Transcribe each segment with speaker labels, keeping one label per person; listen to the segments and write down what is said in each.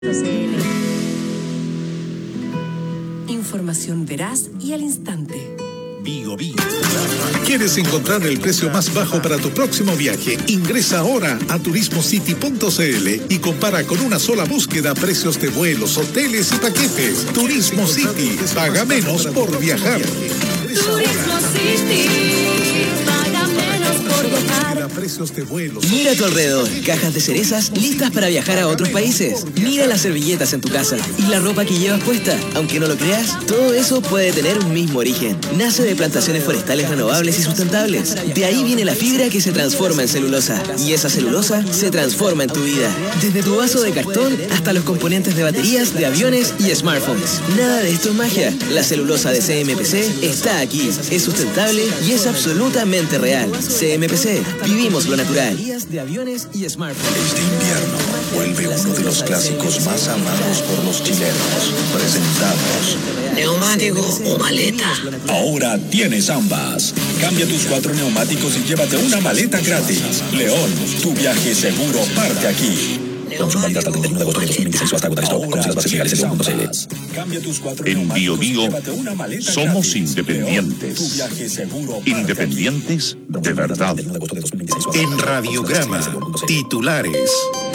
Speaker 1: Información veraz y al instante.
Speaker 2: Bio. ¿Quieres encontrar el precio más bajo para tu próximo viaje? Ingresa ahora a turismocity.cl y compara con una sola búsqueda precios de vuelos, hoteles y paquetes. Turismo City. Paga menos por viajar.
Speaker 1: Turismo City. Paga menos por viajar.
Speaker 2: Precios de vuelos.
Speaker 3: Mira a tu alrededor, cajas de cerezas listas para viajar a otros países. Mira las servilletas en tu casa y la ropa que llevas puesta. Aunque no lo creas, todo eso puede tener un mismo origen. Nace de plantaciones forestales renovables y sustentables. De ahí viene la fibra que se transforma en celulosa. Y esa celulosa se transforma en tu vida. Desde tu vaso de cartón hasta los componentes de baterías, de aviones y smartphones. Nada de esto es magia. La celulosa de CMPC está aquí. Es sustentable y es absolutamente real. CMPC. Vivimos lo natural. De aviones y smartphones.
Speaker 4: Este invierno vuelve uno de los clásicos más amados por los chilenos. Presentamos
Speaker 5: ¿neumático o maleta?
Speaker 4: Ahora tienes ambas. Cambia tus 4 neumáticos y llévate una maleta gratis. León, tu viaje seguro parte aquí. Consulta hasta el 31 de agosto de 2016 o hasta agotar stock. Conoce las bases legales en león.cl.
Speaker 6: En Bio somos independientes. Independientes de verdad.
Speaker 2: En Radiograma, titulares.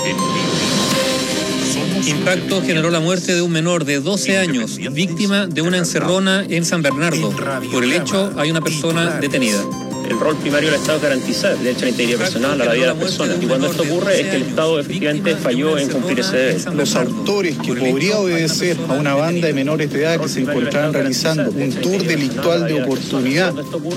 Speaker 7: Impacto generó la muerte de un menor de 12 años, víctima de una encerrona en San Bernardo. Por el hecho, hay una persona detenida.
Speaker 8: El rol primario del Estado es garantizar el derecho a la integridad personal, a la vida de las personas. Y cuando esto ocurre es que el Estado efectivamente falló en cumplir ese deber.
Speaker 9: Los autores que podría obedecer a una banda de menores de edad que se encontraban realizando un tour delictual de oportunidad.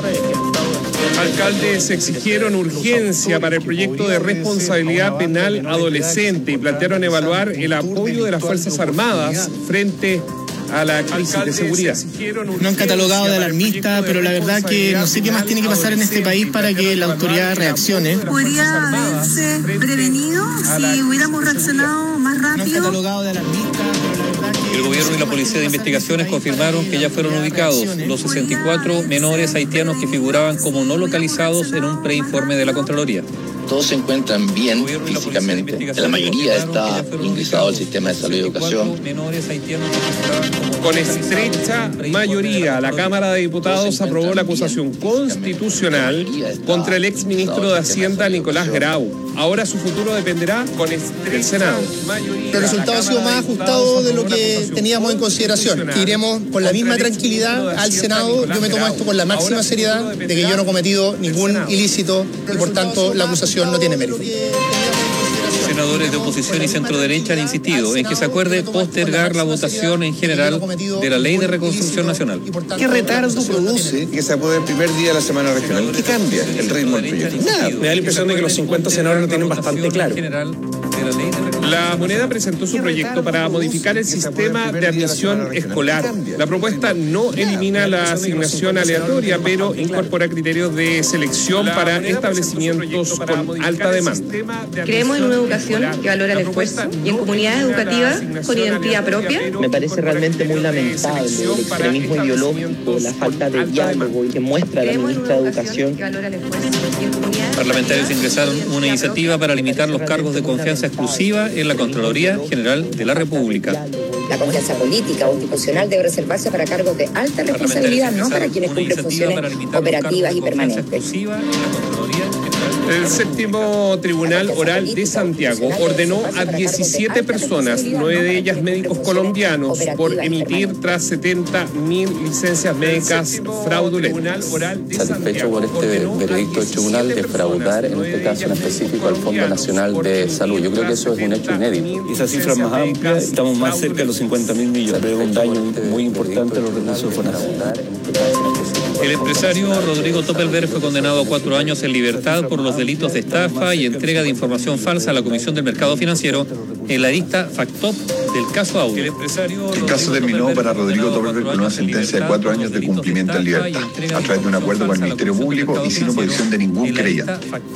Speaker 10: Alcaldes exigieron urgencia para el proyecto de responsabilidad penal adolescente y plantearon evaluar el apoyo de las Fuerzas Armadas frente a la crisis de seguridad.
Speaker 11: No han catalogado de alarmista, pero la verdad que no sé qué más tiene que pasar en este país para que la autoridad reaccione.
Speaker 12: Podría haberse prevenido si hubiéramos reaccionado más rápido.
Speaker 11: No han catalogado de alarmista, pero la verdad que...
Speaker 7: El gobierno y la Policía de Investigaciones confirmaron que ya fueron ubicados los 64 menores haitianos que figuraban como no localizados en un preinforme de la Contraloría.
Speaker 13: Todos se encuentran bien físicamente. La mayoría está ingresado al sistema de salud y educación.
Speaker 10: Con estrecha mayoría, la Cámara de Diputados aprobó la acusación constitucional contra el exministro de Hacienda, Nicolás Grau. Ahora su futuro dependerá del Senado.
Speaker 14: El resultado ha sido más ajustado de lo que teníamos en consideración. Iremos con la misma tranquilidad al Senado. Yo me tomo esto con la máxima seriedad de que yo no he cometido ningún ilícito y por tanto la acusación no tiene mérito.
Speaker 7: Senadores de oposición y centro derecha han insistido en que se acuerde postergar la votación en general de la Ley de Reconstrucción Nacional.
Speaker 15: ¿Qué retardo produce que se apruebe el primer día de la semana regional? ¿Qué cambia el ritmo del proyecto? Nada.
Speaker 10: Me da la impresión de que los 50 senadores lo tienen bastante claro. La Moneda presentó su proyecto para modificar el sistema de admisión escolar. La propuesta no elimina la asignación aleatoria, pero incorpora criterios de selección para establecimientos con alta demanda.
Speaker 16: Creemos en una educación que valora el esfuerzo y en comunidades educativas con identidad propia.
Speaker 17: Me parece realmente muy lamentable el extremismo ideológico, la falta de diálogo que muestra la ministra de Educación.
Speaker 7: Parlamentarios ingresaron una iniciativa para limitar los cargos de confianza exclusiva en la Contraloría General de la República.
Speaker 18: La confianza política o institucional debe reservarse para cargos de alta responsabilidad, no para quienes cumplen funciones operativas y permanentes.
Speaker 10: El séptimo Tribunal Oral de Santiago ordenó a 17 personas, 9 de ellas médicos colombianos, por emitir tras 70.000 licencias médicas fraudulentas.
Speaker 19: Satisfecho por este veredicto del tribunal de fraudar, en este caso en específico, al Fondo Nacional de Salud. Yo creo que eso es un hecho inédito.
Speaker 20: Esa cifra es más amplia, estamos más cerca de los 50.000 millones. Es un daño muy importante a los recursos de Fonación.
Speaker 7: El empresario Rodrigo Toppelberg fue condenado a 4 años en libertad por los delitos de estafa y entrega de información falsa a la Comisión del Mercado Financiero en la lista FACTOP del caso Audio.
Speaker 3: El caso terminó para Rodrigo Toppelberg con una sentencia de 4 años de cumplimiento en libertad, a través de un acuerdo con el Ministerio Público y sin oposición de ningún creyente.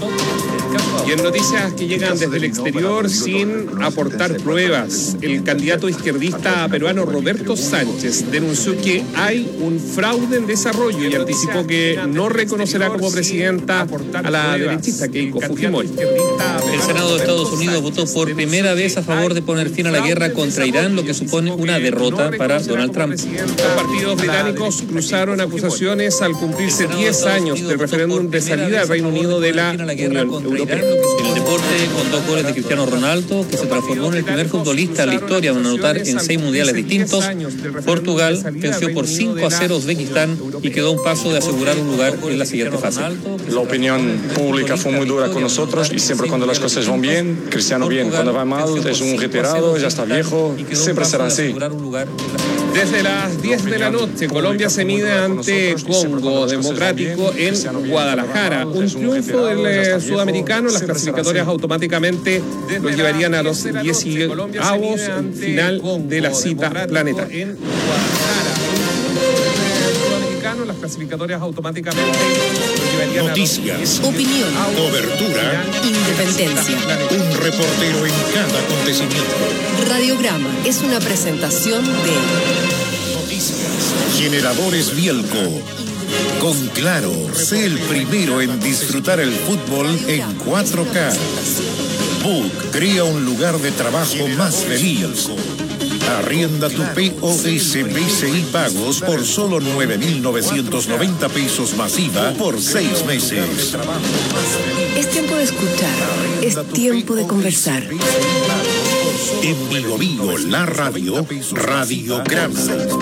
Speaker 10: Y en noticias que llegan desde el exterior sin aportar pruebas, el candidato izquierdista peruano Roberto Sánchez denunció que hay un fraude en desarrollo y anticipó que no reconocerá como presidenta a la derechista Keiko Fujimori.
Speaker 7: El Senado de Estados Unidos votó por primera vez a favor de poner fin a la guerra contra Irán, lo que supone una derrota para Donald Trump.
Speaker 10: Los partidos británicos cruzaron acusaciones al cumplirse 10 años del referéndum de salida del Reino Unido de la Unión Europea.
Speaker 7: En el deporte, con 2 goles de Cristiano Ronaldo, que se transformó en el primer futbolista en la historia en anotar en 6 mundiales distintos, Portugal venció por 5-0 a Uzbekistán y quedó a un paso de asegurar un lugar en la siguiente fase.
Speaker 21: La opinión pública fue muy dura con nosotros y siempre cuando las cosas van bien, Cristiano bien, cuando va mal es un retirado, ya está viejo, siempre será así.
Speaker 10: Desde las 10 de la noche, Colombia se mide ante Congo Democrático en Guadalajara. Un triunfo del sudamericano, las clasificatorias automáticamente lo llevarían a los 10avos final de la cita planetaria. Las clasificatorias automáticamente
Speaker 2: noticias,
Speaker 1: opinión,
Speaker 2: cobertura,
Speaker 1: independencia.
Speaker 2: Un reportero en cada acontecimiento.
Speaker 1: Radiograma es una presentación de
Speaker 2: Generadores Bielco. Con Claro, sé el primero en disfrutar el fútbol en 4K. Book crea un lugar de trabajo más feliz. Arrienda tu POS BCI Pagos por solo 9.990 pesos masiva por 6 meses.
Speaker 1: Es tiempo de escuchar, es tiempo de conversar.
Speaker 2: En Vigo Vigo, la radio, Radiograma.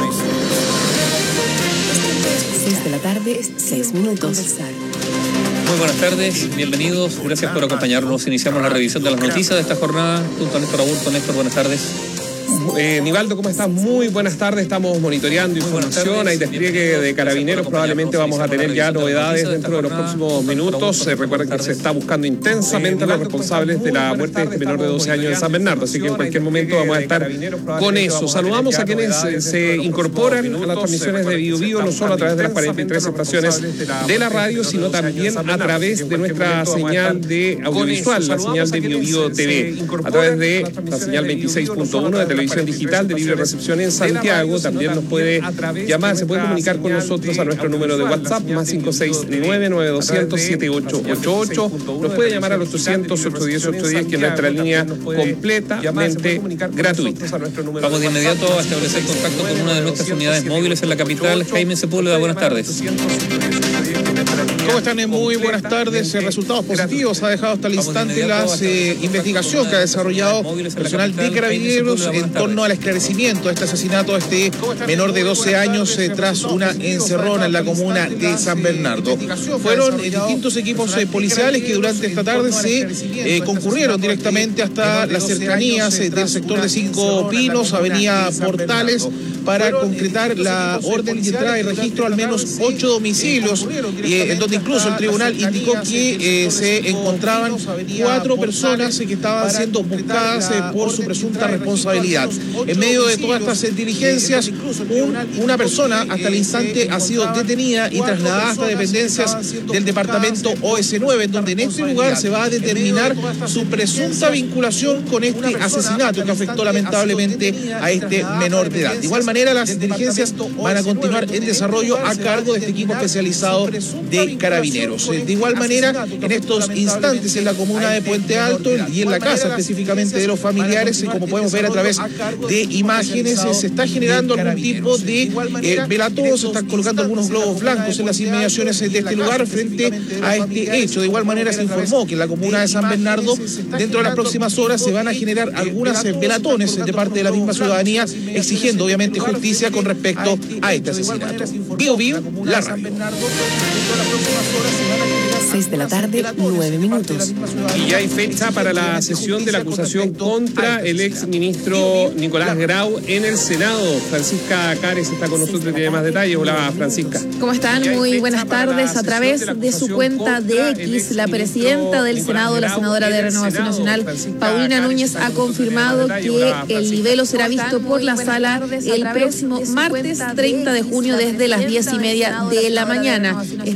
Speaker 1: 6 de la tarde, 6 minutos.
Speaker 7: Muy buenas tardes, bienvenidos, gracias por acompañarnos. Iniciamos la revisión de las noticias de esta jornada junto a Néstor Aburto. Néstor, buenas tardes.
Speaker 10: Nivaldo, ¿cómo estás? Muy buenas tardes, estamos monitoreando información, hay despliegue de carabineros, probablemente vamos a tener ya novedades dentro de los próximos minutos. Recuerden que se está buscando intensamente a los responsables de la muerte de este menor de 12 años en San Bernardo, así que en cualquier momento vamos a estar con eso. Saludamos a quienes se incorporan a las transmisiones de Vigo Vigo, no solo a través de las 43 estaciones de la radio, sino también a través de nuestra señal de audiovisual, la señal de Vigo Vigo TV, a través de la señal 26.1 de televisión digital de libre recepción en Santiago. También nos puede llamar, se puede comunicar con nosotros a nuestro número de WhatsApp más 569-9200-7888. Nos puede llamar al 800-810-810, que es nuestra línea completamente gratuita.
Speaker 7: Vamos de inmediato a establecer contacto con una de nuestras unidades móviles en la capital. Jaime Sepúlveda, buenas tardes.
Speaker 22: ¿Cómo están? Muy buenas tardes. Resultados positivos ha dejado hasta el instante la investigación que ha desarrollado personal de Carabineros en torno al esclarecimiento de este asesinato de este menor de 12 años tras una encerrona en la comuna de San Bernardo. Fueron distintos equipos policiales que durante esta tarde se concurrieron directamente hasta las cercanías del sector de Cinco Pinos, avenida Portales, para concretar la orden de entrada y registro al menos 8 domicilios, en donde incluso el tribunal indicó que se encontraban 4 personas que estaban siendo buscadas por su presunta responsabilidad. En medio de todas estas diligencias, una persona hasta el instante ha sido detenida y trasladada hasta dependencias del departamento OS9, en donde en este lugar se va a determinar su presunta vinculación con este asesinato que afectó lamentablemente a este menor de edad. De igual manera, las diligencias van a continuar en desarrollo a cargo de este equipo especializado de Carabineros. De igual manera, en estos instantes en la comuna de Puente Alto y en la casa específicamente de los familiares, como podemos ver a través de imágenes, se está generando algún tipo de velatorio, se están colocando algunos globos blancos en las inmediaciones de este lugar frente a este hecho. De igual manera, se informó que en la comuna de San Bernardo, dentro de las próximas horas, se van a generar algunas velatones de parte de la misma ciudadanía, exigiendo obviamente justicia con respecto a este asesinato. Vigo Vigo, la radio.
Speaker 1: 6 de la tarde, 9 minutos.
Speaker 10: Y ya hay fecha para la sesión de la acusación contra el ex ministro Nicolás Grau en el Senado. Francisca Cares está con nosotros y tiene más detalles. Hola, Francisca.
Speaker 23: ¿Cómo están? Muy buenas tardes. A través de su cuenta de X, la presidenta del Senado, la senadora de Renovación Nacional, Paulina Núñez, ha confirmado que el libelo será visto por la sala el próximo martes 30 de junio desde las 10:30 de la mañana. Esta fecha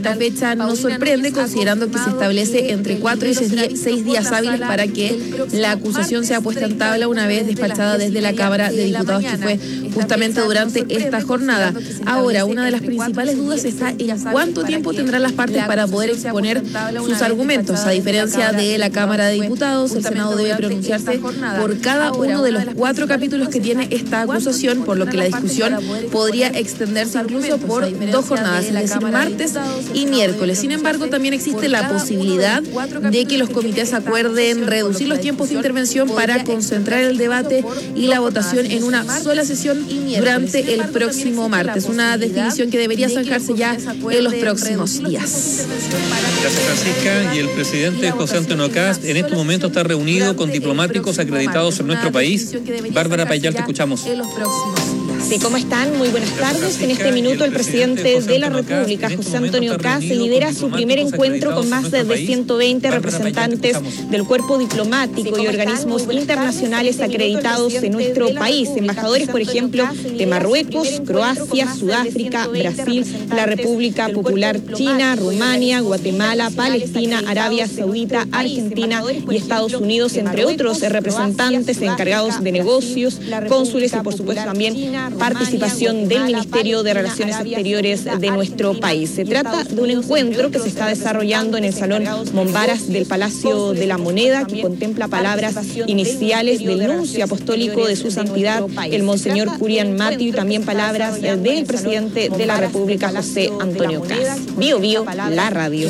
Speaker 23: fecha nos sorprende, considerando que se establece entre 4 y 6 días hábiles para que la acusación sea puesta en tabla una vez despachada desde la Cámara de Diputados, que fue justamente durante esta jornada. Ahora, una de las principales dudas está en cuánto tiempo tendrán las partes para poder exponer sus argumentos. A diferencia de la Cámara de Diputados, el Senado debe pronunciarse por cada uno de los 4 capítulos que tiene esta acusación, por lo que la discusión podría extenderse incluso por 2 jornadas, es decir, martes y miércoles. Sin embargo, también existe la posibilidad de que los comités acuerden reducir los tiempos de intervención para concentrar el debate y la votación en una sola sesión durante el próximo martes. Una definición que debería zanjarse ya en los próximos días.
Speaker 7: Gracias, Francisca. Y el presidente José Antonio Kast en este momento está reunido con diplomáticos acreditados en nuestro país. Bárbara Payal, te escuchamos.
Speaker 4: Sí, ¿cómo están? Muy buenas tardes. En este minuto el presidente de la República, José Antonio Kast, lidera su primer encuentro con más de 120 representantes del cuerpo diplomático y organismos internacionales acreditados en nuestro país. Embajadores, por ejemplo, de Marruecos, Croacia, Sudáfrica, Brasil, la República Popular China, Rumania, Guatemala, Palestina, Arabia Saudita, Argentina y Estados Unidos, entre otros representantes encargados de negocios, cónsules y, por supuesto, también participación del Ministerio de Relaciones Exteriores de nuestro país. Se trata de un encuentro que se está desarrollando en el Salón Mombaras del Palacio de la Moneda, que contempla palabras iniciales del nuncio apostólico de su santidad, el Monseñor Julián Mathieu, y también palabras del presidente de la República, José Antonio Kast. Bio Bio, la radio.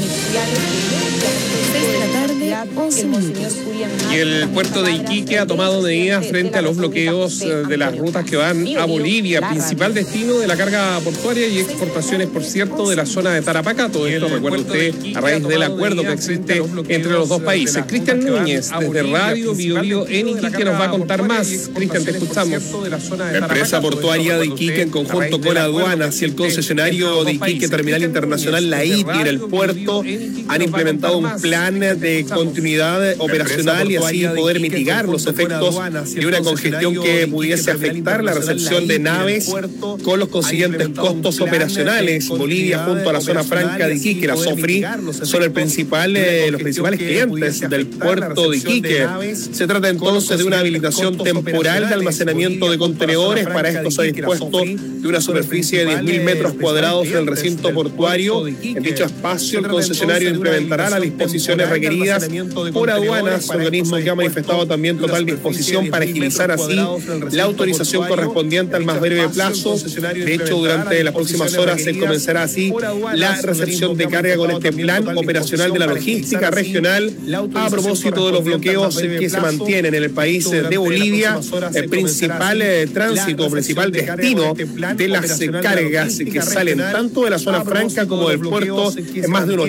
Speaker 23: 6 de la tarde, 11 minutos.
Speaker 10: Y el puerto de Iquique ha tomado medidas frente a los bloqueos de las rutas que van a Bolivia, principal destino de la carga portuaria y exportaciones, por cierto, de la zona de Tarapacá. Todo esto, recuerde usted, a raíz del acuerdo que existe entre los dos países. Cristian Núñez, desde Radio Bio Bio en Iquique, nos va a contar más. Cristian, te escuchamos.
Speaker 5: La empresa portuaria de Iquique, en conjunto con aduanas y el concesionario de Iquique Terminal Internacional, la ITI, en el puerto, han implementado un plan de continuidad operacional y así poder mitigar los efectos de una congestión que pudiese afectar la recepción de naves con los consiguientes costos operacionales. Bolivia, junto a la zona franca de Iquique, la SOFRI, son los principales clientes del puerto de Iquique. Se trata entonces de una habilitación temporal de almacenamiento de contenedores. Para esto se ha dispuesto de una superficie de 10.000 metros cuadrados en el recinto portuario. En dicho espacio, el concesionario implementará las disposiciones requeridas por aduanas, organismo que ha manifestado también total disposición para agilizar así la autorización correspondiente al más breve plazo. De hecho, durante las próximas horas se comenzará así la recepción de carga con este plan operacional de la logística regional a propósito de los bloqueos que se mantienen en el país de Bolivia, el principal tránsito, principal destino de las cargas que salen tanto de la zona franca como del puerto, en más de un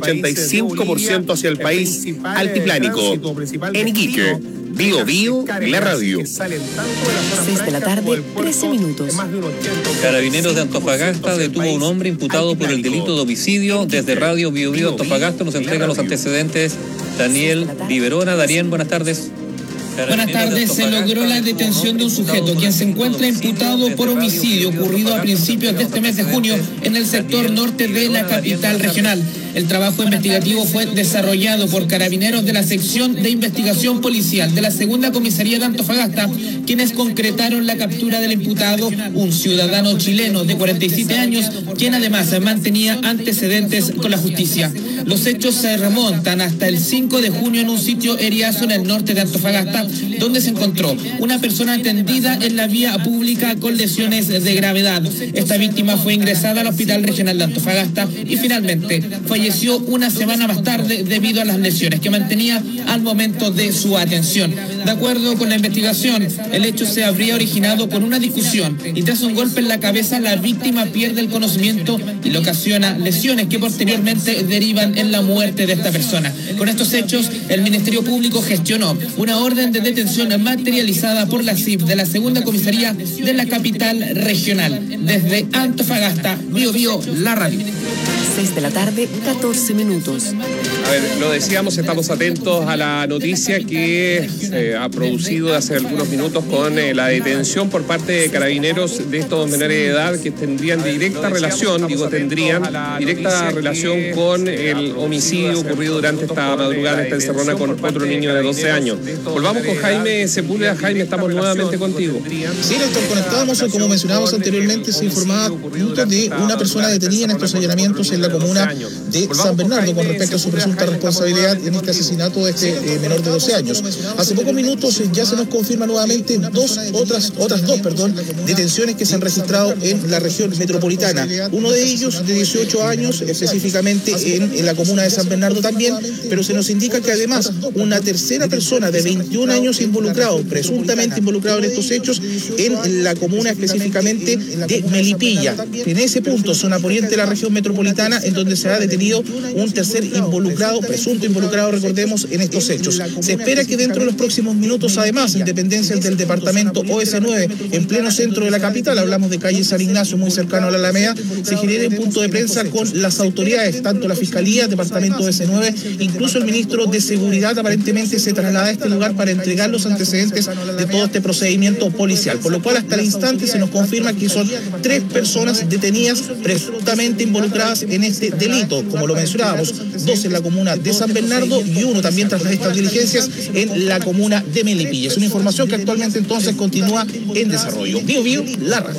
Speaker 5: 85% hacia el país altiplánico. En Iquique, Bio Bio, la radio.
Speaker 1: 6 de la tarde, 13 minutos.
Speaker 7: Carabineros de Antofagasta detuvo a un hombre imputado por el delito de homicidio. Desde Radio Bio Bio Antofagasta nos entrega los antecedentes Daniel Viverona. Darien, buenas tardes.
Speaker 6: Buenas tardes. Se logró la detención de un sujeto quien se encuentra imputado por homicidio ocurrido a principios de este mes de junio en el sector norte de la capital regional. El trabajo investigativo fue desarrollado por carabineros de la sección de investigación policial de la segunda comisaría de Antofagasta, quienes concretaron la captura del imputado, un ciudadano chileno de 47 años, quien además mantenía antecedentes con la justicia. Los hechos se remontan hasta el 5 de junio en un sitio eriazo en el norte de Antofagasta, donde se encontró una persona tendida en la vía pública con lesiones de gravedad. Esta víctima fue ingresada al Hospital Regional de Antofagasta y finalmente falleció una semana más tarde debido a las lesiones que mantenía al momento de su atención. De acuerdo con la investigación, el hecho se habría originado por una discusión y tras un golpe en la cabeza la víctima pierde el conocimiento y le ocasiona lesiones que posteriormente derivan en la muerte de esta persona. Con estos hechos, el Ministerio Público gestionó una orden de detención materializada por la CIP de la segunda comisaría de la capital regional. Desde Antofagasta, Bio Bio, la radio.
Speaker 1: 6 de la tarde, 14 minutos.
Speaker 10: A ver, lo decíamos, estamos atentos a la noticia que ha producido hace algunos minutos con la detención por parte de carabineros de estos menores de edad que tendrían directa relación con el homicidio ocurrido durante esta madrugada en esta encerrona con otro niño de 12 años. Volvamos con Jaime Sepúlveda. Jaime, estamos nuevamente contigo.
Speaker 22: Sí, Néstor, conectábamos, como mencionábamos anteriormente, se informaba de una persona detenida en estos allanamientos en la comuna de San Bernardo con respecto a su presunta responsabilidad en este asesinato de este menor de 12 años. Hace pocos minutos ya se nos confirma nuevamente otras dos detenciones que se han registrado en la región metropolitana. Uno de ellos de 18 años, específicamente en la comuna de San Bernardo también, pero se nos indica que además una tercera persona de 21 años presuntamente involucrado en estos hechos en la comuna específicamente de Melipilla. En ese punto, zona poniente de la región metropolitana, en donde se ha detenido un tercer presunto involucrado, recordemos, en estos hechos. Se espera que dentro de los próximos minutos, además, en dependencias del departamento OS9, en pleno centro de la capital, hablamos de calle San Ignacio, muy cercano a la Alameda, se genere un punto de prensa con las autoridades, tanto la Fiscalía, departamento OS9, incluso el ministro de Seguridad aparentemente se traslada a este lugar para entregar los antecedentes de todo este procedimiento policial, por lo cual hasta el instante se nos confirma que son 3 personas detenidas presuntamente involucradas en este delito, como lo mencionábamos, 2 en la comuna de San Bernardo y 1 también tras estas diligencias en la comuna de Melipilla. Es una información que actualmente entonces continúa en desarrollo. Bio, la radio.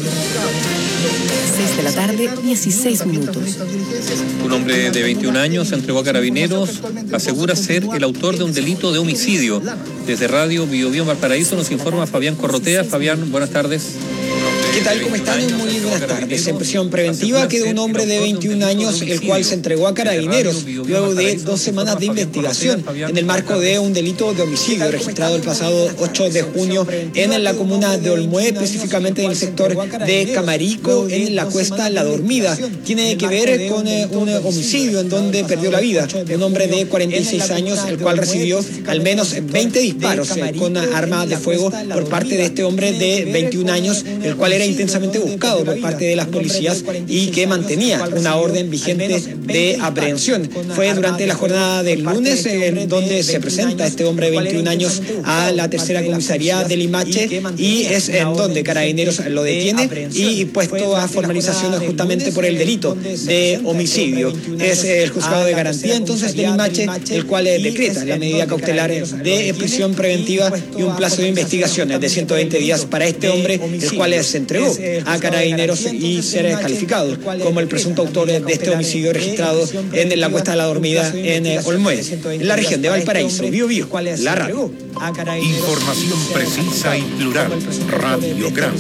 Speaker 1: 6 de la tarde, 16 minutos.
Speaker 7: Un hombre de 21 años se entregó a carabineros, asegura ser el autor de un delito de homicidio. Desde Radio Bio Valparaíso nos informa Fabián Corrotea. Fabián, buenas tardes.
Speaker 8: ¿Qué tal? ¿Cómo están? Muy buenas tardes. En prisión preventiva quedó un hombre de 21 años, el cual se entregó a carabineros luego de 2 semanas de investigación en el marco de un delito de homicidio registrado el pasado 8 de junio en la comuna de Olmué, específicamente en el sector de Camarico, en la cuesta La Dormida. Tiene que ver con un homicidio en donde perdió la vida un hombre de 46 años, el cual recibió al menos 20 disparos con arma de fuego por parte de este hombre de 21 años, el cual era intensamente buscado por parte de las policías y que mantenía una orden vigente de aprehensión. Fue durante la jornada del lunes en donde se presenta este hombre de 21 años a la tercera comisaría de Limache y es en donde Carabineros lo detiene y puesto a formalización justamente por el delito de homicidio. Es el juzgado de garantía entonces de Limache el cual decreta la medida cautelar de prisión preventiva y un plazo de investigación de 120 días para este hombre, el cual se entregó a Carabineros y ser calificado como el presunto autor de este homicidio registrado en la cuesta de La Dormida en Olmué, en la región de Valparaíso. Bio, la radio.
Speaker 2: Información precisa y plural. Radiograma.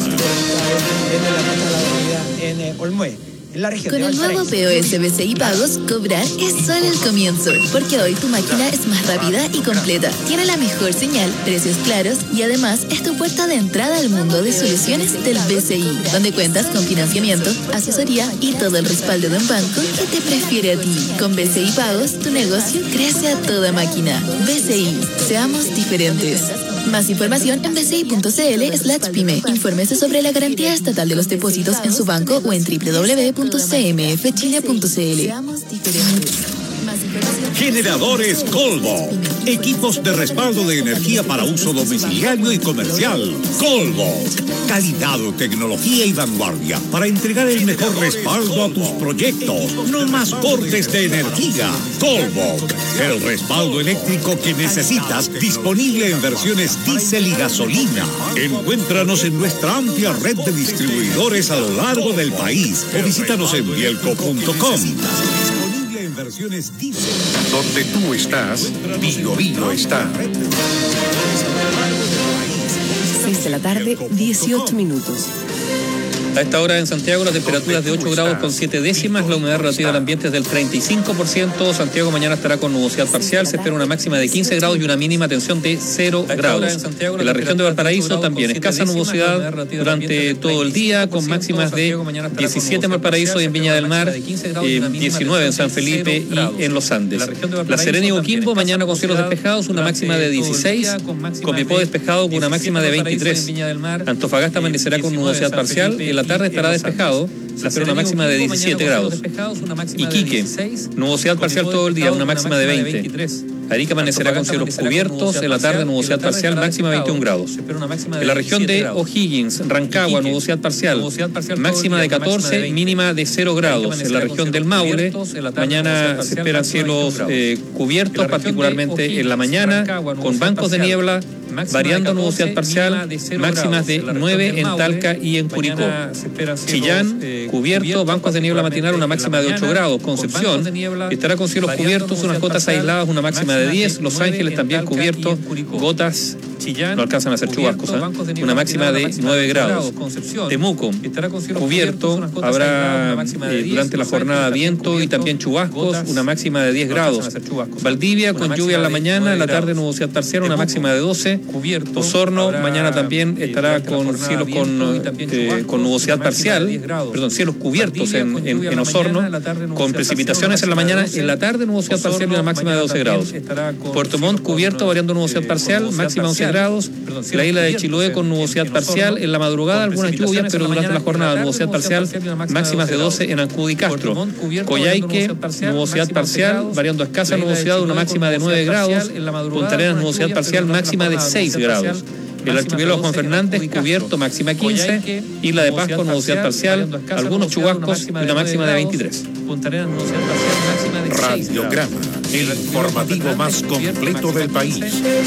Speaker 8: En Olmué.
Speaker 9: Con el nuevo POS BCI Pagos, cobrar es solo el comienzo, porque hoy tu máquina es más rápida y completa. Tiene la mejor señal, precios claros y además es tu puerta de entrada al mundo de soluciones del BCI, donde cuentas con financiamiento, asesoría y todo el respaldo de un banco que te prefiere a ti. Con BCI Pagos, tu negocio crece a toda máquina. BCI, seamos diferentes. Más información en bci.cl/pyme. Infórmese sobre la garantía estatal de los depósitos en su banco o en www.cmfchile.cl.
Speaker 2: Generadores Colvo. Equipos de respaldo de energía para uso domiciliario y comercial. Colvo. Calidad, tecnología y vanguardia para entregar el mejor respaldo a tus proyectos. No más cortes de energía. Colvo. El respaldo eléctrico que necesitas, disponible en versiones diésel y gasolina. Encuéntranos en nuestra amplia red de distribuidores a lo largo del país o visítanos en bielco.com. Versiones diésel. Donde tú estás, Bio está.
Speaker 1: 6 de la tarde, 18 minutos.
Speaker 7: A esta hora en Santiago las temperaturas de 8 grados con 7 décimas, la humedad relativa del ambiente es del 35%. Santiago mañana estará con nubosidad parcial, se espera una máxima de 15 grados y una mínima tensión de 0 grados. En la región de Valparaíso también escasa nubosidad durante todo el día, con máximas de 17 en Valparaíso y en Viña del Mar, 19 en San Felipe y en los Andes. La Serena y Coquimbo mañana con cielos despejados, una máxima de 16, Copiapó despejado con una máxima de 23. Antofagasta amanecerá con nubosidad parcial, en la tarde estará despejado, se espera una máxima de 17 grados. Iquique, nubosidad parcial todo el día, una máxima de 20. Arica amanecerá con cielos cubiertos, en la tarde nubosidad parcial, máxima 21 grados. En la región de O'Higgins, Rancagua, nubosidad parcial, máxima de 14, mínima de 0 grados. En la región del Maule, mañana se esperan cielos cubiertos, particularmente en la mañana, con bancos de niebla, variando nubosidad parcial, máximas de 9 en Talca y en Curicó. Chillán, cubierto, bancos de niebla matinal, una máxima de 8 grados. Concepción estará con cielos cubiertos, unas gotas aisladas, una máxima de 10. Los Ángeles también cubiertos, gotas, no alcanzan a ser chubascos, una máxima de 9 grados. Temuco, cubierto, habrá durante la jornada viento y también chubascos, una máxima de 10 grados. Valdivia, con lluvia en la mañana, en la tarde nubosidad parcial, una máxima de 12. Osorno, mañana también estará con cielos con nubosidad parcial, cielos cubiertos en Osorno, con precipitaciones en la mañana, en la tarde nubosidad parcial y una máxima de 12 grados. Puerto Montt, cubierto, variando nubosidad parcial, máxima 11 grados. La isla de Chiloé con nubosidad parcial, en la madrugada algunas lluvias, pero durante la jornada nubosidad parcial, máximas de 12 en Ancud y Castro. Coyhaique, nubosidad parcial, variando escasa nubosidad, una máxima de 9 grados. Punta Arenas, nubosidad parcial, máxima de 6 grados. El archipiélago Juan Fernández, cubierto, máxima 15. Isla de Pascua, nubosidad parcial, algunos chubascos y una máxima de 23.
Speaker 2: Radiograma, el informativo más completo del país.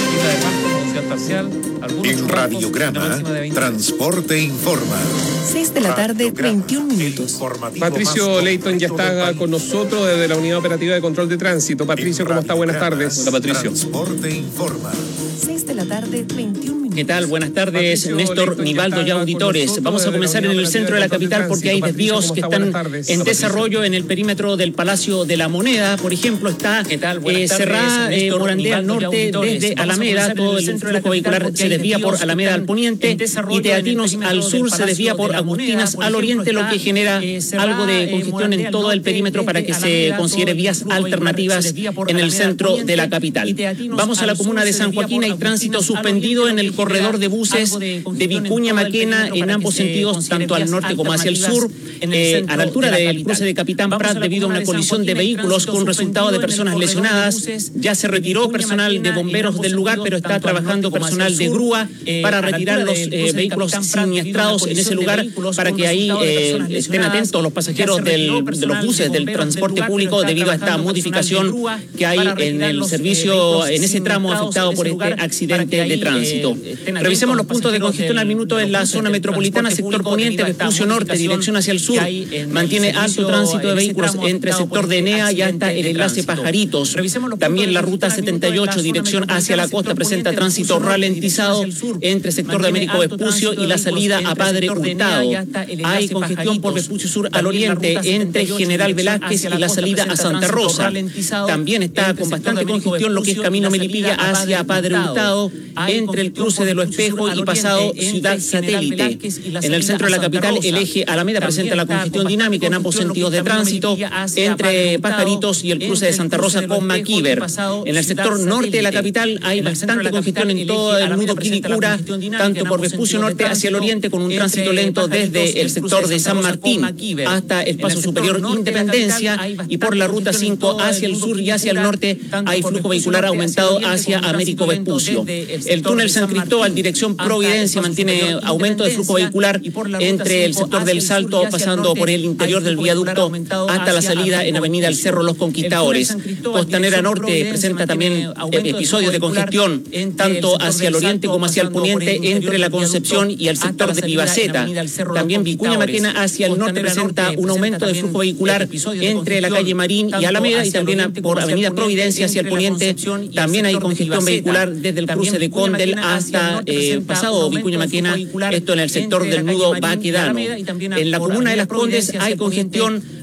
Speaker 2: En Radiograma, Transporte Informa.
Speaker 1: 6 de la tarde, 21 minutos.
Speaker 10: Patricio Leighton ya está con nosotros desde la Unidad Operativa de Control de Tránsito. Patricio, ¿cómo está? Buenas tardes.
Speaker 7: Hola, Patricio.
Speaker 2: Transporte Informa.
Speaker 1: 6 de la tarde, 21 minutos.
Speaker 11: ¿Qué tal? Buenas tardes, Néstor, Nivaldo y auditores. Vamos a comenzar en el centro de la capital porque hay desvíos que están en desarrollo en el perímetro del Palacio de la Moneda. Por ejemplo, está cerrada Morandé al norte desde Alameda. Todo el flujo vehicular se desvía por Alameda al poniente y Teatinos al sur se desvía por Agustinas al oriente, lo que genera algo de congestión en todo el perímetro para que se considere vías alternativas en el centro de la capital. Vamos a la comuna de San Joaquín. Hay tránsito suspendido en el corredor de buses de Vicuña Maquena en ambos sentidos, tanto al norte como hacia el sur, a la altura del cruce de Capitán Prat, debido a una colisión de vehículos con resultado de personas lesionadas. Ya se retiró personal de bomberos del lugar, pero está trabajando personal de grúa para retirar los vehículos siniestrados en ese lugar, para que ahí estén atentos los pasajeros de los buses del transporte público debido a esta modificación que hay en el servicio, en ese tramo afectado por este accidente de tránsito. Revisemos los puntos de congestión al minuto en la zona metropolitana, sector poniente, Vespucio Norte, dirección hacia el sur. Mantiene alto tránsito de vehículos entre sector de Enea y hasta el enlace Pajaritos. También la ruta 78, dirección hacia la costa, presenta tránsito ralentizado entre sector de Américo Vespucio y la salida a Padre Hurtado. Hay congestión por Vespucio Sur al oriente entre General Velázquez y la salida a Santa Rosa. También está con bastante congestión lo que es camino Melipilla hacia Padre Hurtado, entre el cruce de Los Espejos y pasado Ciudad Satélite. En el centro de la capital, el eje Alameda presenta la congestión dinámica en ambos sentidos de tránsito, entre Pajaritos y el cruce de Santa Rosa con Maquíver. En el sector norte de la capital hay bastante congestión en todo el nudo Quilicura, tanto por Vespucio Norte hacia el oriente, con un tránsito lento desde el sector de San Martín hasta el paso superior Independencia, y por la ruta 5 hacia el sur y hacia el norte hay flujo vehicular aumentado hacia Américo Vespucio. El túnel San Cristóbal, dirección Providencia, mantiene aumento de flujo vehicular entre el sector del Salto, pasando por el interior del viaducto hasta la salida en Avenida El Cerro Los Conquistadores. Costanera Norte presenta también episodios de congestión, tanto hacia el oriente como hacia el poniente, entre la Concepción y el sector de Pibaceta. También Vicuña Maquena hacia el norte presenta un aumento de flujo vehicular entre la calle Marín y Alameda, y también por Avenida Providencia hacia el poniente. También hay congestión vehicular desde el cruce de Condel hasta pasado Vicuña Maquena, esto en el sector del nudo Baquedano. En la comuna de Las Condes hay congestión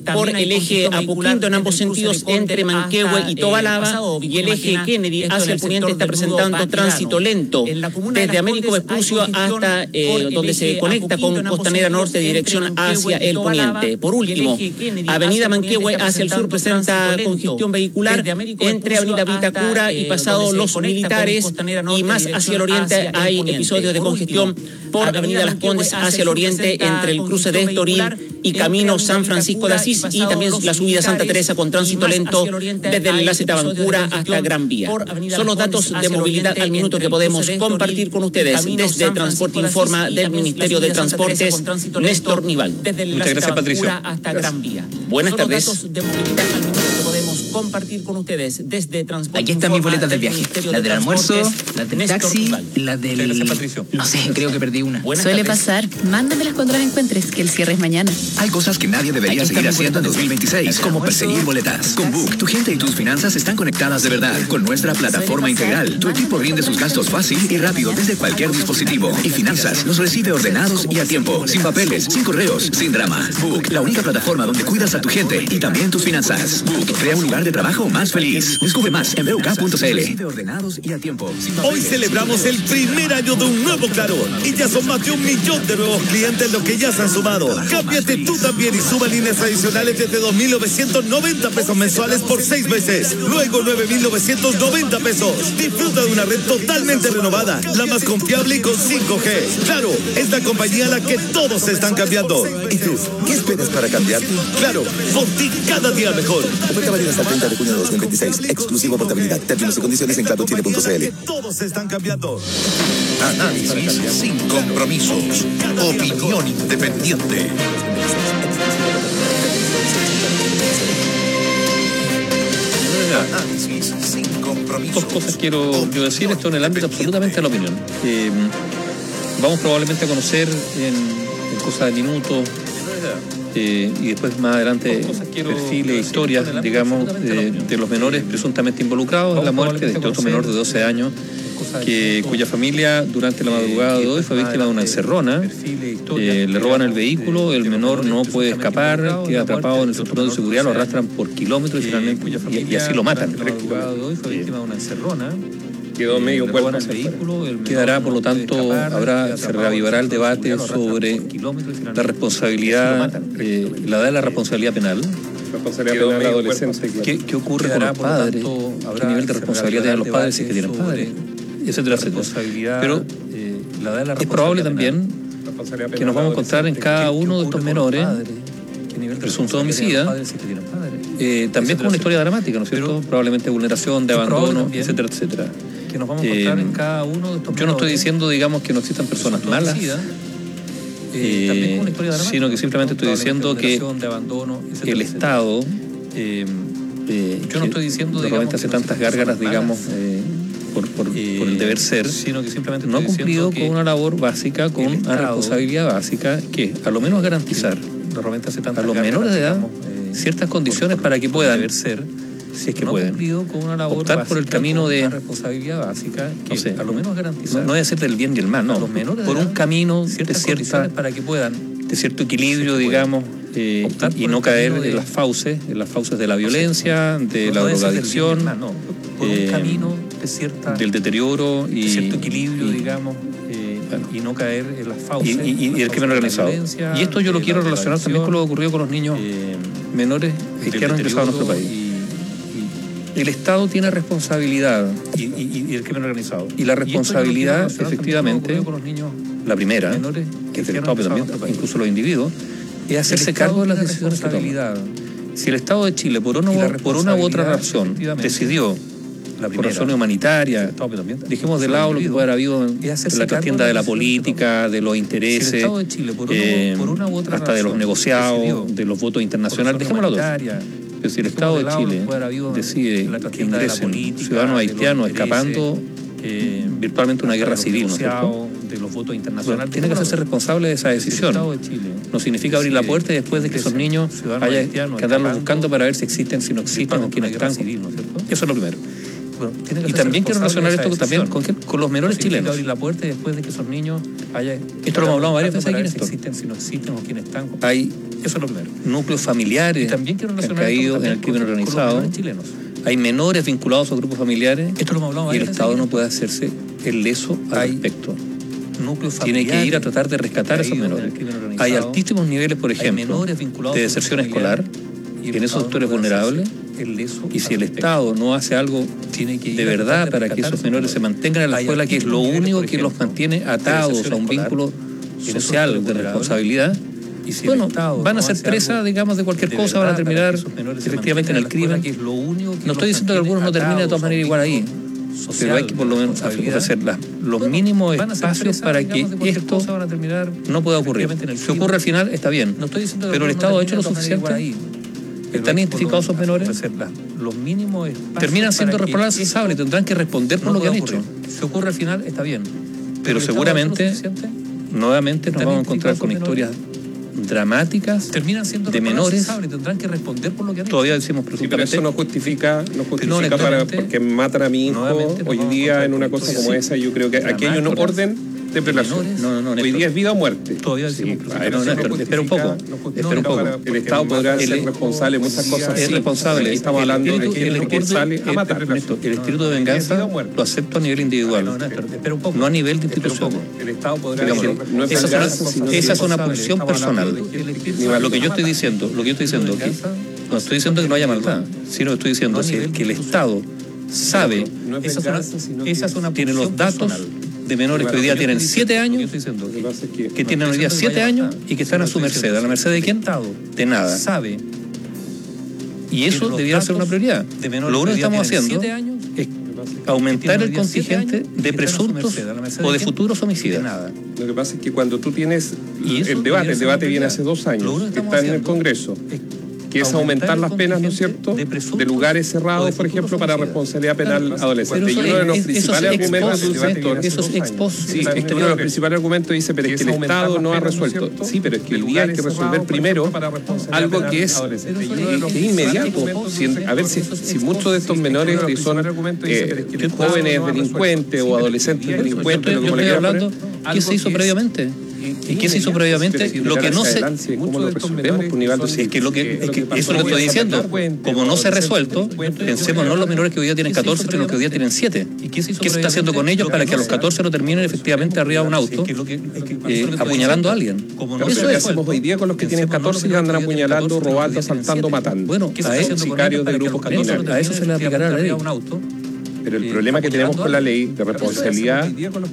Speaker 11: por el eje Apoquindo en ambos sentidos entre Manquehue y Tobalaba, y el eje Kennedy hacia el poniente está presentando tránsito lento desde Américo Vespucio hasta donde se conecta con Costanera Norte, dirección hacia el poniente. Por último, Avenida Manquehue hacia el sur presenta congestión vehicular entre Avenida Vitacura y pasado Los Militares, y más hacia el oriente hay episodios de congestión por Avenida Las Condes hacia el oriente entre el cruce de Estoril y Camino San Francisco de Asís, y también la subida Santa Teresa con tránsito lento desde el enlace Tabancura hasta Gran Vía. Son los datos de movilidad al minuto que podemos compartir con ustedes desde Transporte Informa del Ministerio de Transportes, Néstor Nival.
Speaker 7: Muchas gracias, Patricio.
Speaker 11: Buenas tardes. Compartir con ustedes desde Transporte.
Speaker 12: Aquí están mis boletas del viaje. La del almuerzo, la del taxi, la del... No sé, creo que perdí una.
Speaker 9: Suele pasar. Mándamelas cuando las encuentres, que el cierre es mañana.
Speaker 13: Hay cosas que nadie debería seguir haciendo en 2026, como perseguir boletas. Con Book, tu gente y tus finanzas están conectadas de verdad. Con nuestra plataforma integral, tu equipo rinde sus gastos fácil y rápido desde cualquier dispositivo. Y Finanzas los recibe ordenados y a tiempo, sin papeles, sin correos, sin drama. Book, la única plataforma donde cuidas a tu gente y también tus finanzas. Book, crea un lugar de trabajo más feliz. Descubre más en BUK.cl.
Speaker 14: Hoy celebramos el primer año de un nuevo Claro y ya son más de 1 millón de nuevos clientes los que ya se han sumado. Cámbiate tú también y suma líneas adicionales desde 2.990 pesos mensuales por 6 meses. Luego 9.990 pesos. Disfruta de una red totalmente renovada, la más confiable y con 5G. Claro, es la compañía a la que todos están cambiando.
Speaker 24: ¿Y tú? ¿Qué esperas para cambiar?
Speaker 14: Claro, por ti cada día mejor.
Speaker 24: Oferta válida hasta el 30 de junio de 2026. Exclusivo portabilidad. Términos y condiciones en clarochile.cl.
Speaker 14: Todos están cambiando.
Speaker 2: Análisis sin compromisos. Opinión independiente.
Speaker 7: Análisis sin compromisos. Dos cosas quiero yo decir, esto en el ámbito absolutamente de la opinión. Vamos probablemente a conocer en cosa de minutos y después más adelante perfiles, historias, digamos, de los menores presuntamente involucrados en la muerte de este otro menor de 12 años cuya familia durante la madrugada de hoy fue víctima de una encerrona. Le roban el vehículo, el menor no puede escapar, queda atrapado en el cinturón de seguridad, lo arrastran por kilómetros y finalmente y así lo matan.
Speaker 5: Quedó medio cuerpo.
Speaker 7: Quedará, por lo tanto, se reavivará el debate sobre la responsabilidad, la edad de la responsabilidad penal.
Speaker 5: Responsabilidad penal adolescente.
Speaker 7: ¿Qué ocurre con los padres? ¿Qué nivel de responsabilidad tienen los padres si es que tienen padres? Etcétera, etcétera. Pero es probable también que nos vamos a encontrar en cada uno de estos menores presunto homicida, también con una historia dramática, ¿no es cierto? Probablemente vulneración, de abandono, etcétera, etcétera. Que nos vamos a encontrar en cada uno de estos. Yo no estoy diciendo, digamos, que no existan personas malas, sino que simplemente estoy diciendo que el Estado, yo no estoy diciendo, de repente hace tantas gárgaras, digamos, por el deber ser, sino que simplemente no ha cumplido con una labor básica, con una responsabilidad básica, que a lo menos garantizar a los menores de edad ciertas condiciones para que puedan ser, si es que pueden, optar por el camino de responsabilidad básica, no sé, a lo menos garantizar, no debe ser del bien y el mal, no, por un camino de cierta, para que puedan, de cierto equilibrio, digamos, y no caer en las fauces de la violencia, de la drogadicción, por un camino de cierta, del deterioro y cierto equilibrio, digamos, y no caer en las fauces y el crimen organizado. Y esto yo lo quiero relacionar también con lo que ocurrió con los niños menores que han ingresado a nuestro país. El Estado tiene responsabilidad y el crimen organizado. Y la responsabilidad, efectivamente, la primera, que es del Estado, pero también incluso los individuos, es hacerse cargo de las decisiones que toman. Si el Estado de Chile, por una u otra razón, decidió, por razones humanitarias, dejemos de lado lo que puede haber habido en la trastienda de la política, de los intereses, hasta de los negociados, de los votos internacionales, dejémoslo todo. Pero si el Estado de Chile decide que ingresen ciudadanos haitianos escapando virtualmente una guerra civil, ¿no es cierto? Bueno, tiene que hacerse responsable de esa decisión. No significa abrir la puerta y después de que esos niños haya que andarlos buscando para ver si existen, si no existen, o quiénes están. Eso es lo primero. Y también quiero relacionar esto también con los menores chilenos. Abrir la puerta y después de que esos niños esto lo hemos hablado varias veces aquí en esto. Si no existen o quiénes están. Hay eso es lo primero. Núcleos familiares que han caído en el crimen organizado. Hay menores vinculados a grupos familiares. Esto lo hemos hablado varias veces. Y el Estado no puede hacerse el leso al respecto. Tiene que ir a tratar de rescatar a esos menores. Hay altísimos niveles, por ejemplo, de deserción escolar en esos sectores vulnerables. Y si el Estado no hace algo de verdad para que esos menores se mantengan en la escuela, que es lo único que los mantiene atados a un vínculo social de responsabilidad, bueno, van a ser presa, digamos, de cualquier cosa, van a terminar efectivamente en el crimen. No estoy diciendo que algunos no terminen de todas maneras igual ahí, pero hay que por lo menos ofrecer los mínimos espacios para que esto no pueda ocurrir. Si ocurre al final, está bien, pero el Estado ha hecho lo suficiente. ¿Están identificados esos menores? Terminan siendo responsables y tendrán que responder por lo que han hecho. Si ocurre al final, está bien, pero seguramente nuevamente nos vamos a encontrar con historias dramáticas de menores. Tendrán que responder por lo que han hecho. Todavía decimos
Speaker 10: presuntamente. Sí, pero eso no justifica porque matan a mi hijo hoy día en una cosa como esa. Yo creo que aquí hay un orden de prelación. Hoy día es vida o muerte.
Speaker 7: Todavía decimos espera un poco.
Speaker 10: El Estado podrá ser responsable de muchas cosas.
Speaker 7: Es responsable.
Speaker 10: Estamos hablando de gente que sale a matar.
Speaker 7: El espíritu de venganza lo acepto a nivel individual, no a nivel de institución.
Speaker 10: El Estado podrá
Speaker 7: esa es una pulsión personal. Lo que yo estoy diciendo, no estoy diciendo que no haya maldad, sino estoy diciendo que el Estado sabe, tiene los datos de menores que hoy día tienen 7 años, que tienen hoy día 7 años y que están a su merced. ¿A la merced de quién? De nada. Y eso debiera ser una prioridad. Lo único que estamos haciendo es aumentar el contingente de presuntos o de futuros homicidas.
Speaker 10: Lo que pasa es que cuando tú tienes el debate viene hace 2 años, está en el Congreso, que es aumentar las penas, ¿no es cierto?, de lugares cerrados, por ejemplo, para responsabilidad penal adolescente. Y uno de los principales argumentos de un sector... Sí, es que uno de los principales argumentos dice, pero es que el Estado no ha resuelto. Sí, pero es que el día hay que resolver primero algo que es inmediato. A ver si muchos de estos menores que son jóvenes delincuentes o adolescentes delincuentes...
Speaker 7: Yo estoy hablando, ¿qué se hizo previamente? ¿Y qué se hizo previamente? Lo que no se... Es que eso es lo que estoy diciendo. Como no se ha resuelto, pensemos no en los menores que hoy día tienen 14, sino que hoy día tienen 7. ¿Qué se está haciendo con ellos para que a los 14 no terminen efectivamente arriba de un auto apuñalando a alguien?
Speaker 10: Eso es lo que hacemos hoy día con los que tienen 14 y andan apuñalando, robando, asaltando, matando.
Speaker 7: Bueno, a esos sicarios de grupos criminales. A eso se les aplicará la ley.
Speaker 10: Pero el problema que tenemos con la ley de responsabilidad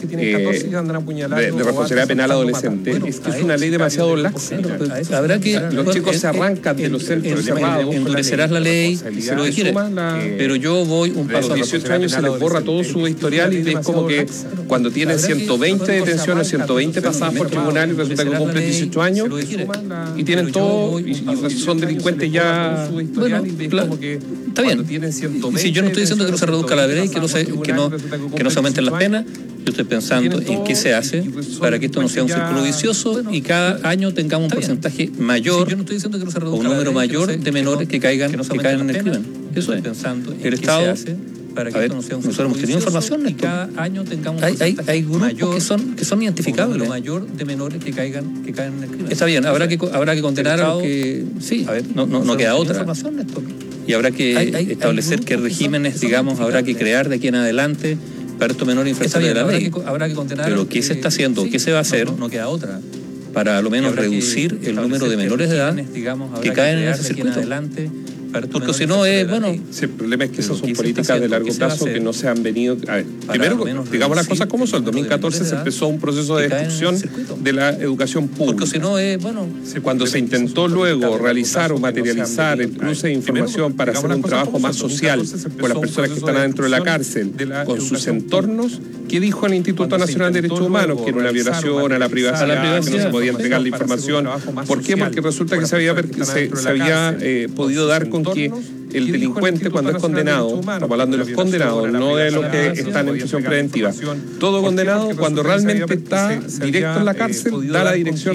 Speaker 10: penal adolescente es que es una ley demasiado laxa.
Speaker 7: Habrá que
Speaker 10: los chicos se arrancan de los centros cerrados.
Speaker 7: Endurecerás la ley, se lo quiere. Pero yo voy un paso.
Speaker 10: A los 18 años se les borra todo su historial y es como que cuando tienen 120 detenciones, 120 pasadas por tribunal y resulta que cumplen 18 años y tienen todo y son delincuentes ya.
Speaker 7: Bueno, está bien. Si yo no estoy diciendo que no se reduzca la ley, que no se aumenten las penas, yo estoy pensando en qué se hace para que esto no sea un círculo vicioso y cada año tengamos un porcentaje mayor o un número mayor de menores que caigan en el crimen. Eso es. El Estado... A ver, nosotros hemos tenido información, cada año tengamos hay grupos que son identificables. Mayor de menores que caigan en el crimen. Está bien, habrá que condenar a los que... Sí, a ver, no queda otra. Y habrá que establecer qué regímenes, digamos, habrá que crear de aquí en adelante para estos menores infractores de la ley. Pero ¿qué se está haciendo? ¿Qué se va a hacer? No queda otra. Para al menos reducir el número de menores de edad que caen en ese circuito. Porque si no es, bueno...
Speaker 10: Sí, el problema es que esas son políticas de largo plazo que no se han venido... A ver, primero, digamos las cosas como son. En 2014 se empezó un proceso de destrucción de la educación pública.
Speaker 7: Porque si no es, bueno...
Speaker 10: Cuando se intentó luego realizar o materializar el cruce de información para hacer un trabajo más social con las personas que están adentro de la cárcel, con sus entornos, ¿qué dijo el Instituto Nacional de Derechos Humanos? Que era una violación a la privacidad, que no se podía entregar la información. ¿Por qué? Porque resulta que se había podido dar con que el delincuente cuando es condenado, estamos hablando de los condenados, no de los que están en prisión preventiva, todo condenado cuando realmente está directo en la cárcel, da la dirección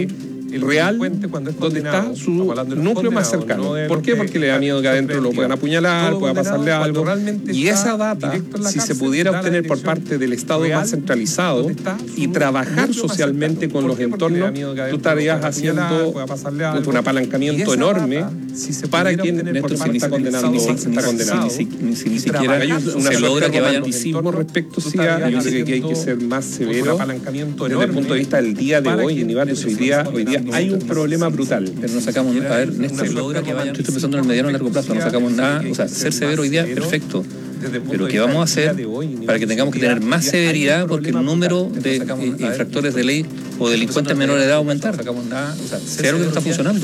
Speaker 10: real donde está su núcleo más cercano. ¿Por qué? Porque le da miedo que adentro lo puedan apuñalar, pueda pasarle algo. Y esa data, si se pudiera obtener por parte del Estado más centralizado y trabajar socialmente con los entornos, tú estarías haciendo un apalancamiento enorme para quien está condenando. Ni siquiera hay una logra que vaya anticismo respecto a yo creo que hay que ser más severo desde el punto de vista del día de hoy. En Ibarra, hoy día hay un problema brutal.
Speaker 7: Pero no sacamos, a ver, Néstor, yo estoy pensando en el mediano y largo plazo, no sacamos nada, o sea, ser severo hoy día, perfecto. Pero ¿qué vamos a hacer para que tengamos que tener más severidad porque el número de infractores de ley o delincuentes menores de edad aumentar? Sea lo que no está funcionando.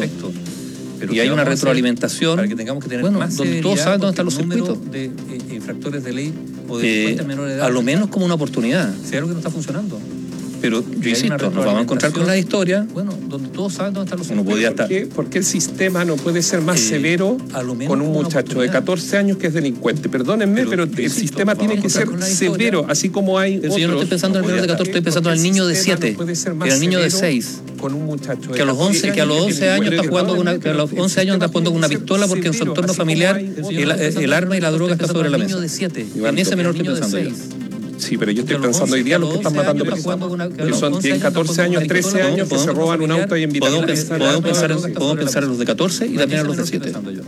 Speaker 7: Y hay una retroalimentación, para que tengamos que tener más donde todos saben dónde están los circuitos. De infractores de ley o delincuentes menores de edad. A lo menos como una oportunidad. Sea lo que no está funcionando. Pero yo insisto, nos vamos a encontrar con la historia, donde todos saben dónde están los circuitos.
Speaker 10: ¿Por qué el sistema no puede ser más severo con un muchacho de 14 años que es delincuente? Perdónenme, pero el sistema tiene que ser severo, así como hay otros.
Speaker 7: Yo no estoy pensando en el menor de 14, estoy pensando en el niño de 7, en el niño de 6. Que a los 11 años está jugando con una pistola porque en su entorno familiar el arma y la droga está sobre la mesa. En ese menor estoy pensando yo.
Speaker 10: Sí, pero yo estoy pensando hoy día los que están matando personas, que tienen 14 años, 13 años, que se roban un auto y invitan
Speaker 7: podemos pensar en los de 14 y también en los de 7.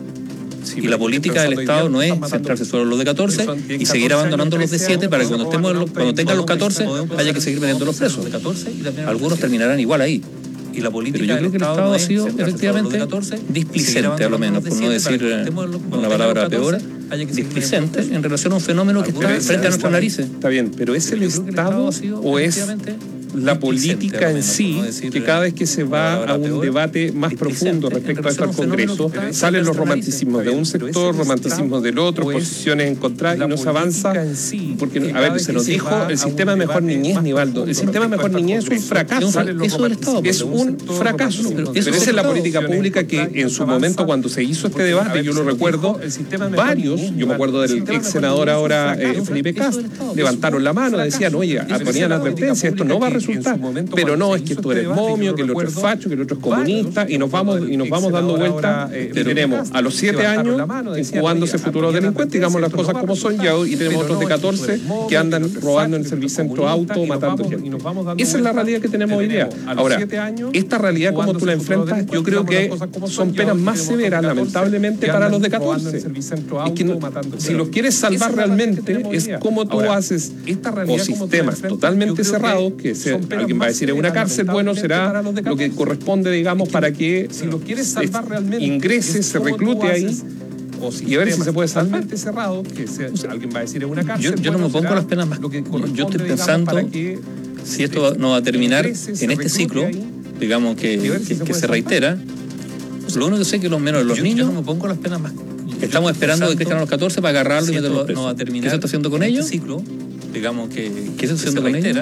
Speaker 7: Y la política del Estado no es centrarse solo en los de 14 y seguir abandonando los de 7 para que cuando tengan los 14 haya que seguir metiendo los presos. Algunos terminarán igual ahí. Pero yo creo que el Estado ha sido efectivamente displicente, a lo menos, por no decir una palabra peor, displicente en relación a un fenómeno que está frente a nuestras narices.
Speaker 10: Está bien, pero ¿es el Estado o es la política en sí, que cada vez que se va a un debate más profundo respecto a esto al Congreso, salen los romanticismos de un sector, romanticismos del otro, posiciones encontradas y no se avanza? Porque, a ver, se nos dijo el sistema de mejor niñez, Nivaldo. El sistema de mejor niñez es un fracaso. Es un fracaso. Pero esa es la política pública que en su momento, cuando se hizo este debate, yo lo recuerdo, varios, yo me acuerdo del ex senador ahora Felipe Cast, levantaron la mano, decían, oye, ponían la advertencia, esto no va a resultar. Pero no, es que tú eres momio, que el otro es facho, que el otro es comunista, y nos vamos dando vuelta. Tenemos a los 7 años jugándose futuros delincuentes, digamos las cosas como son, y tenemos otros de 14 que andan robando en el servicentro auto, matando gente. Esa es la realidad que tenemos hoy día. Ahora, esta realidad, como tú la enfrentas, yo creo que son penas más severas, lamentablemente, para los de 14. Es que si los quieres salvar realmente, es como tú haces o sistemas totalmente cerrados, que alguien va a decir es una cárcel, bueno, será lo que corresponde, digamos, para que si lo quieres salvar realmente ingrese, se reclute ahí y a ver si se puede salvar. Cerrado, que alguien va a decir es una cárcel.
Speaker 7: Yo no me pongo las penas más. Yo estoy pensando si esto no va a terminar en este ciclo, digamos que se reitera. Lo único que sé es que los menores, los niños, no me pongo las penas más. Estamos esperando que crezcan a los 14 para agarrarlo y meterlo. No va a terminar. ¿Qué se está haciendo con ellos? Ciclo, digamos ¿qué se está haciendo con ellos?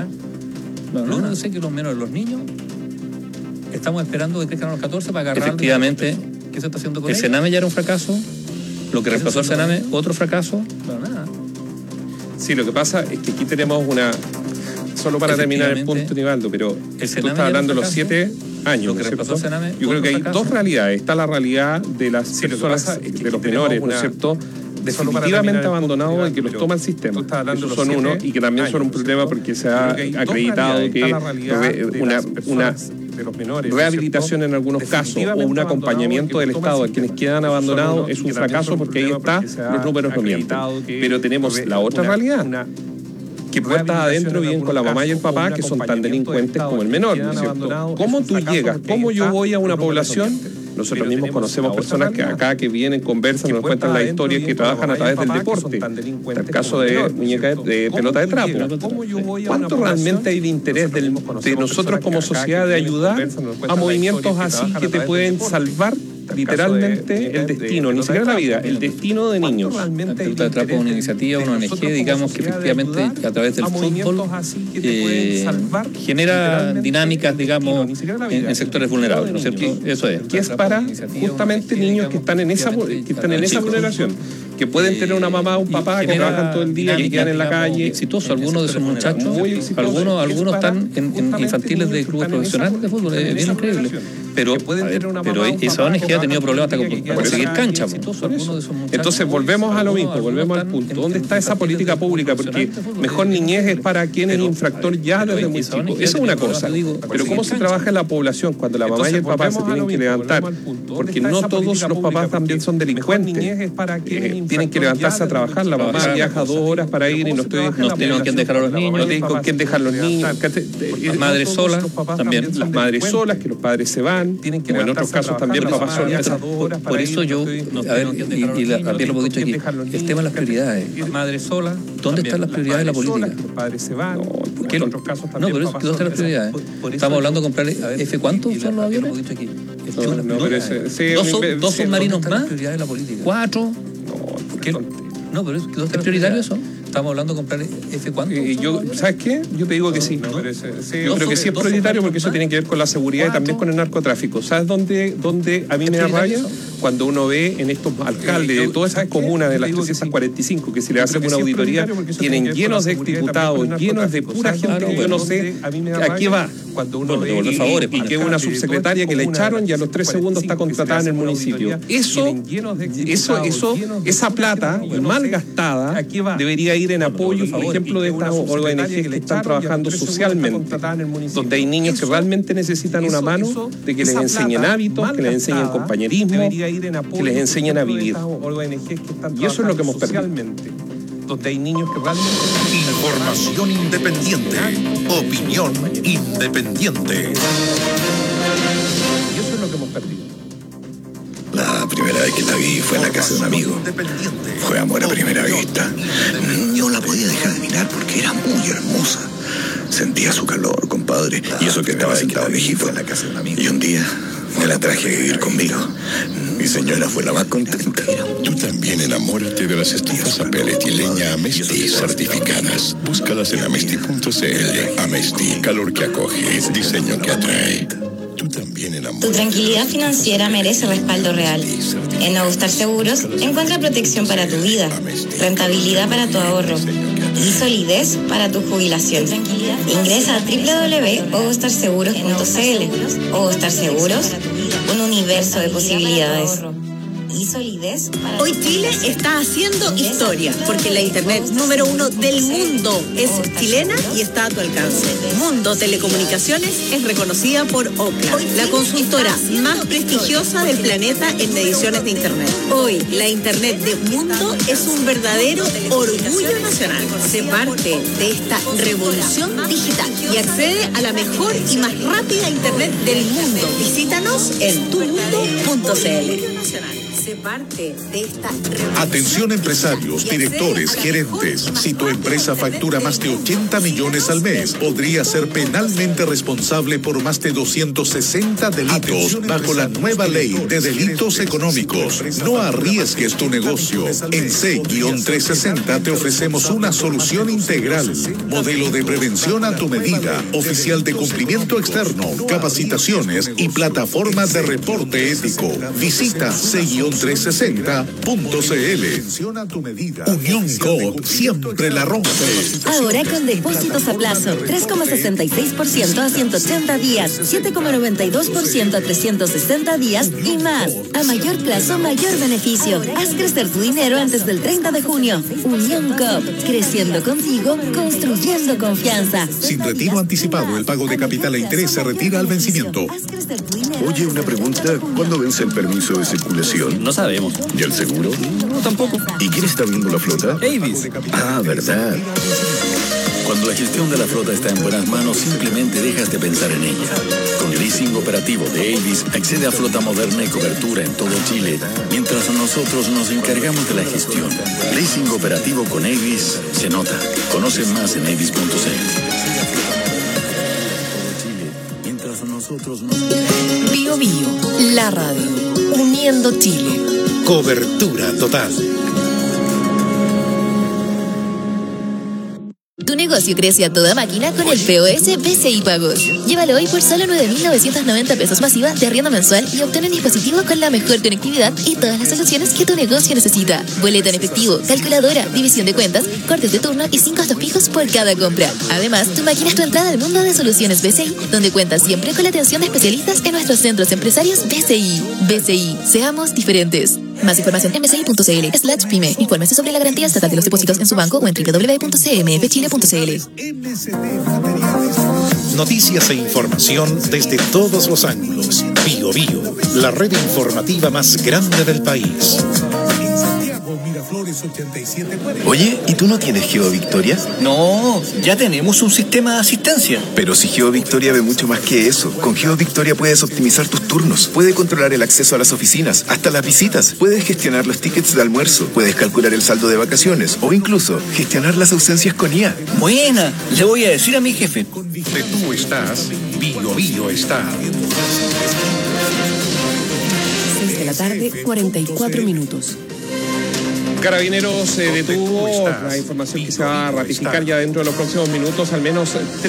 Speaker 7: Lo único que sé es que los menores, los niños, estamos esperando que crezcan a los 14 para agarrarlo. Efectivamente, ¿qué se está haciendo con ellos? El Sename ya era un fracaso, lo que reemplazó al Sename, otro fracaso. Pero nada.
Speaker 10: Sí, lo que pasa es que aquí tenemos una... Solo para terminar el punto, Nivaldo, pero tú estás hablando de los 7 años, ¿no? Yo creo que hay dos realidades. Está la realidad de las personas, de los menores, ¿no es cierto?, definitivamente abandonados y que los toma el sistema. Esos son uno, y que también son un problema porque se ha acreditado que una rehabilitación en algunos casos o un acompañamiento del Estado a quienes quedan abandonados es un fracaso porque ahí está, los números no mienten. Pero tenemos la otra realidad, que puertas adentro viven con la mamá y el papá que son tan delincuentes como el menor, ¿no es cierto? ¿Cómo tú llegas? ¿Cómo yo voy a una población? Nosotros mismos conocemos personas que acá que vienen, conversan, nos cuentan la historia, que trabajan a través del deporte. El caso de muñeca de pelota de trapo. ¿Cuánto realmente hay de interés de nosotros como sociedad de ayudar a movimientos así que te pueden salvar literalmente el destino, ni siquiera la vida, el destino de niños?
Speaker 7: La pelota de trapo es una iniciativa, una ONG, digamos, que efectivamente a través del fútbol genera dinámicas, digamos, en sectores vulnerables, ¿no es cierto? Eso es.
Speaker 10: Que es para justamente niños que están en esa vulneración, que pueden tener una mamá o un papá que trabajan todo el día y quedan en la calle.
Speaker 7: Exitoso, algunos de esos muchachos, algunos están en infantiles de clubes profesionales de fútbol, es bien increíble. Pero esa ONG ha tenido problemas hasta para conseguir cancha.
Speaker 10: Entonces volvemos a lo mismo, volvemos al punto. ¿Dónde está esa política pública? Porque mejor niñez es para quien es infractor ya desde muy chico. Eso es una cosa. Pero ¿cómo se trabaja en la población cuando la mamá y el papá se tienen que levantar? Porque no todos los papás también son delincuentes. Tienen que levantarse a trabajar. La mamá viaja 2 horas para ir y no tiene
Speaker 7: con quién dejar a los niños.
Speaker 10: No tienen con quién dejar los niños.
Speaker 7: Las madres solas también.
Speaker 10: Las madres solas, que los padres se van. O en otros casos también papás solas.
Speaker 7: Por eso yo, a ver, y también lo hemos dicho aquí, el tema de las prioridades. Las madres solas. ¿Dónde están las prioridades de la política?
Speaker 10: Los padres se van.
Speaker 7: ¿Por qué? No, pero ¿dónde están las prioridades? Estamos hablando de comprar F, ¿cuántos son los aviones? ¿Dos submarinos más? 4. No, pero ¿es prioritario eso? Estamos hablando de comprar F cuánto.
Speaker 10: ¿Sabes qué? Yo te digo que sí. Yo creo que sí es prioritario porque eso tiene que ver con la seguridad y también con el narcotráfico. ¿Sabes dónde a mí me da rabia? Cuando uno ve en estos alcaldes de todas esas comunas de las 345 que si le hacen una auditoría tienen llenos de exdiputados, llenos de pura gente que yo no sé a qué va. Cuando uno ve y que una subsecretaria que la echaron y a los 3 segundos está contratada en el municipio. Esa plata mal gastada debería ir en apoyo, por ejemplo, de estas ONG que están trabajando socialmente, donde hay niños que realmente necesitan una mano, de que les enseñen hábitos, que les enseñen compañerismo, que les enseñen a vivir. Y eso es lo que hemos perdido. Donde hay niños que realmente...
Speaker 2: Información independiente. Opinión independiente.
Speaker 10: Y eso es lo que hemos perdido.
Speaker 24: La primera vez que la vi fue en la casa de un amigo. Fue amor a primera vista. No la podía dejar de mirar porque era muy hermosa. Sentía su calor, compadre. Y eso que estaba sentado lejito. Y un día me la traje a vivir conmigo. Mi señora fue la más contenta.
Speaker 15: Tú también enamórate de las estufas a pellet y leña Amesti certificadas. Búscalas en amesti.cl. Amesti, calor que acoge, diseño que atrae. Tú también enamórate.
Speaker 16: Tu tranquilidad financiera merece respaldo real. En Ogustar Seguros encuentra protección para tu vida, rentabilidad para tu ahorro y solidez para tu jubilación. Ingresa a www.ogustarseguros.cl. Ogustar Seguros, un universo de posibilidades. Y solidez para...
Speaker 1: Hoy Chile está haciendo historia porque la internet número 1 del mundo es chilena y está a tu alcance. Mundo Telecomunicaciones es reconocida por Ookla, la consultora más prestigiosa del planeta en mediciones de internet. Hoy la internet de Mundo es un verdadero orgullo nacional. Sé parte de esta revolución digital y accede a la mejor y más rápida internet del mundo. Visítanos en tumundo.cl. Parte de esta...
Speaker 2: Atención empresarios, directores, gerentes. Si tu empresa factura más de 80 millones al mes, podría ser penalmente responsable por más de 260 delitos bajo la nueva ley de delitos económicos. No arriesgues tu negocio. En C-360 te ofrecemos una solución integral. Modelo de prevención a tu medida, oficial de cumplimiento externo, capacitaciones y plataforma de reporte ético. Visita C-360.cl. Unión Coop siempre la rompe.
Speaker 1: Ahora con depósitos a plazo, 3,66% a 180 días, 7,92% a 360 días y más. A mayor plazo, mayor beneficio. Haz crecer tu dinero antes del 30 de junio. Unión Coop, creciendo contigo, construyendo confianza.
Speaker 2: Sin retiro anticipado, el pago de capital e interés se retira al vencimiento.
Speaker 24: Oye, una pregunta. ¿Cuándo vence el permiso de circulación?
Speaker 11: No sabemos.
Speaker 24: ¿Y el seguro?
Speaker 11: No, tampoco.
Speaker 24: ¿Y quién está viendo la flota?
Speaker 11: Avis.
Speaker 24: Ah, ¿verdad?
Speaker 17: Cuando la gestión de la flota está en buenas manos, simplemente dejas de pensar en ella. Con el leasing operativo de Avis, accede a flota moderna y cobertura en todo Chile, mientras nosotros nos encargamos de la gestión. Leasing operativo con Avis se nota. Conoce más en avis.cl.
Speaker 1: Bio Bio, la radio, uniendo Chile.
Speaker 2: Cobertura total.
Speaker 1: Tu
Speaker 9: negocio crece a toda máquina con el POS BCI Pagos. Llévalo hoy por solo 9.990 pesos masiva de arriendo mensual y obtén un dispositivo con la mejor conectividad y todas las soluciones que tu negocio necesita. Boleto en efectivo, calculadora, división de cuentas, cortes de turno y 5 costos fijos por cada compra. Además, tu máquina es tu entrada al mundo de soluciones BCI, donde cuentas siempre con la atención de especialistas en nuestros centros empresarios BCI. BCI, seamos diferentes. Más información en bci.cl/pyme. Infórmese sobre la garantía estatal de los depósitos en su banco o en www.cmfchile.cl.
Speaker 2: Noticias e información desde todos los ángulos. Bio Bio, la red informativa más grande del país.
Speaker 3: Oye, ¿y tú no tienes GeoVictoria?
Speaker 18: No, ya tenemos un sistema de asistencia.
Speaker 3: Pero si GeoVictoria ve mucho más que eso. Con GeoVictoria puedes optimizar tus turnos, puedes controlar el acceso a las oficinas, hasta las visitas, puedes gestionar los tickets de almuerzo, puedes calcular el saldo de vacaciones o incluso gestionar las ausencias con IA.
Speaker 18: Buena, le voy a decir a mi jefe.
Speaker 2: Donde tú estás, Bio Bio está.
Speaker 19: 6 de la tarde, 44 minutos.
Speaker 10: Carabineros detuvo, la información que se va a ratificar ya dentro de los próximos minutos, al menos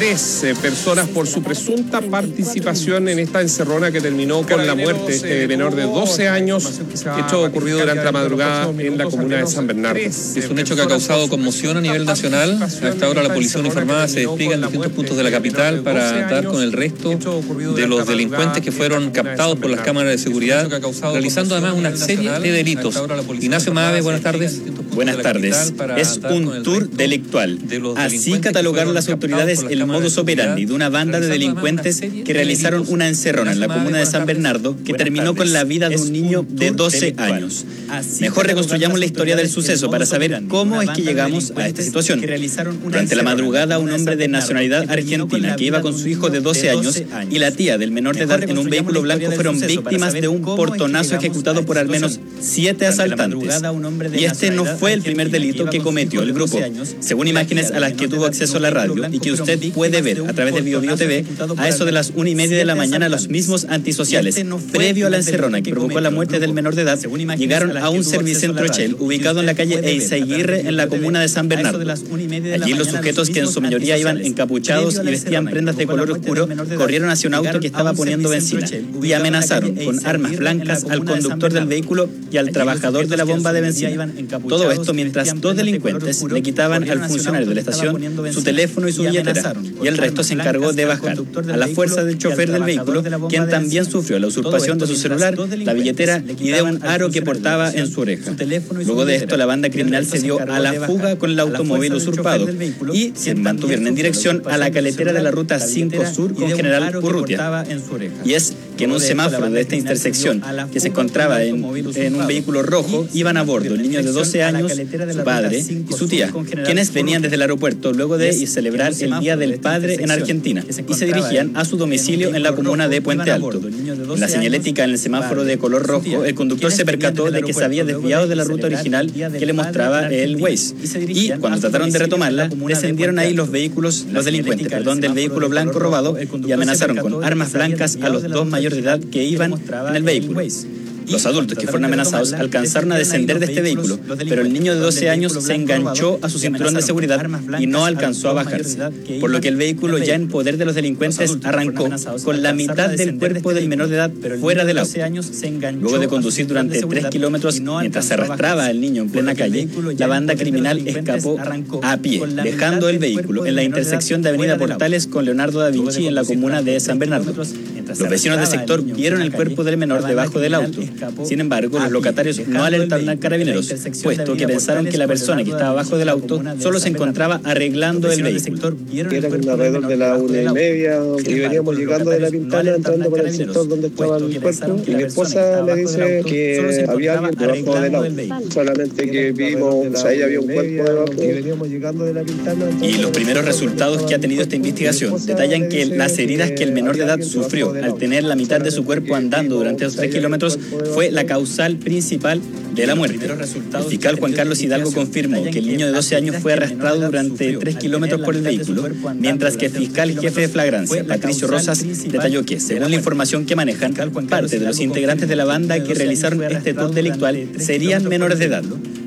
Speaker 10: 3 personas por su presunta participación en esta encerrona que terminó con la muerte de este menor de 12 años, hecho ocurrido durante la madrugada en la comuna de San Bernardo.
Speaker 7: Es un hecho que ha causado conmoción a nivel nacional. A esta hora la policía uniformada se despliega en distintos puntos de la capital para dar con el resto de los delincuentes que fueron captados por las cámaras de seguridad, realizando además una serie de delitos. Ignacio Mave, buenas tardes.
Speaker 20: Buenas tardes. Es un tour delictual. Así catalogaron las autoridades el modus operandi de una banda de delincuentes que realizaron una encerrona en la comuna de San Bernardo que terminó con la vida de un niño de 12 años. Mejor reconstruyamos la historia del suceso para saber cómo es que llegamos a esta situación. Durante la madrugada, un hombre de nacionalidad argentina que iba con su hijo de 12 años y la tía del menor de edad en un vehículo blanco fueron víctimas de un portonazo ejecutado por al menos 7 asaltantes. Y este no fue el primer delito que cometió el grupo. Según imágenes a las que tuvo acceso la radio y que usted puede ver a través de Bio Bio TV, a eso de las 1:30 de la mañana los mismos antisociales, previo a la encerrona que provocó la muerte del menor de edad, llegaron a un servicentro Shell ubicado en la calle Eizaguirre en la comuna de San Bernardo. Allí los sujetos, que en su mayoría iban encapuchados y vestían prendas de color oscuro, corrieron hacia un auto que estaba poniendo benzina y amenazaron con armas blancas al conductor del vehículo y al trabajador de la bomba de benzina. Todo esto mientras 2 delincuentes le quitaban al funcionario de la estación su teléfono y su billetera, y el resto se encargó de bajar a la fuerza del chofer del vehículo, quien también sufrió la usurpación de su celular, la billetera y de un aro que portaba en su oreja. Luego de esto, la banda criminal se dio a la fuga con el automóvil usurpado y se mantuvieron en dirección a la caletera de la ruta 5 Sur con General Urrutia. Y es que en un semáforo de esta intersección, que se encontraba en un vehículo rojo, iban a bordo el niño de 12 años, su padre y su tía, quienes venían desde el aeropuerto luego de celebrar el Día del Padre en Argentina y se dirigían a su domicilio en la comuna de Puente Alto. En la señalética en el semáforo de color rojo, el conductor se percató de que se había desviado de la ruta original que le mostraba el Waze, y cuando trataron de retomarla, descendieron ahí los delincuentes del vehículo blanco robado y amenazaron con armas blancas a los 2 mayores de edad que iban en el vehículo. Los adultos que fueron amenazados alcanzaron a descender de este vehículo, pero el niño de 12 años se enganchó a su cinturón de seguridad y no alcanzó a bajarse, por lo que el vehículo, ya en poder de los delincuentes, arrancó con la mitad del cuerpo del menor de edad fuera del auto. Luego de conducir durante 3 kilómetros mientras se arrastraba el niño en plena calle, la banda criminal escapó a pie, dejando el vehículo en la intersección de Avenida Portales con Leonardo da Vinci en la comuna de San Bernardo. Los vecinos del sector vieron el cuerpo del menor debajo del auto. Sin embargo, los locatarios no alertaron a Carabineros, puesto que pensaron que la persona que estaba abajo del auto solo se encontraba arreglando el vehículo.
Speaker 25: Era alrededor de la 1:30 y veníamos llegando de La Pintana, entrando por el sector donde estaba el cuerpo, y mi esposa me dice que había alguien debajo del auto. Solamente que vimos, ahí había un cuerpo debajo y veníamos llegando de La Pintana.
Speaker 20: Y los primeros resultados que ha tenido esta investigación detallan que las heridas que el menor de edad sufrió al tener la mitad de su cuerpo andando durante esos 3 kilómetros fue la causal principal de la muerte. El fiscal Juan Carlos Hidalgo confirmó que el niño de 12 años fue arrastrado durante 3 kilómetros por el vehículo, mientras que el fiscal jefe de flagrancia, Patricio Rosas, detalló que, según la información que manejan, parte de los integrantes de la banda que realizaron este tour delictual serían menores de edad.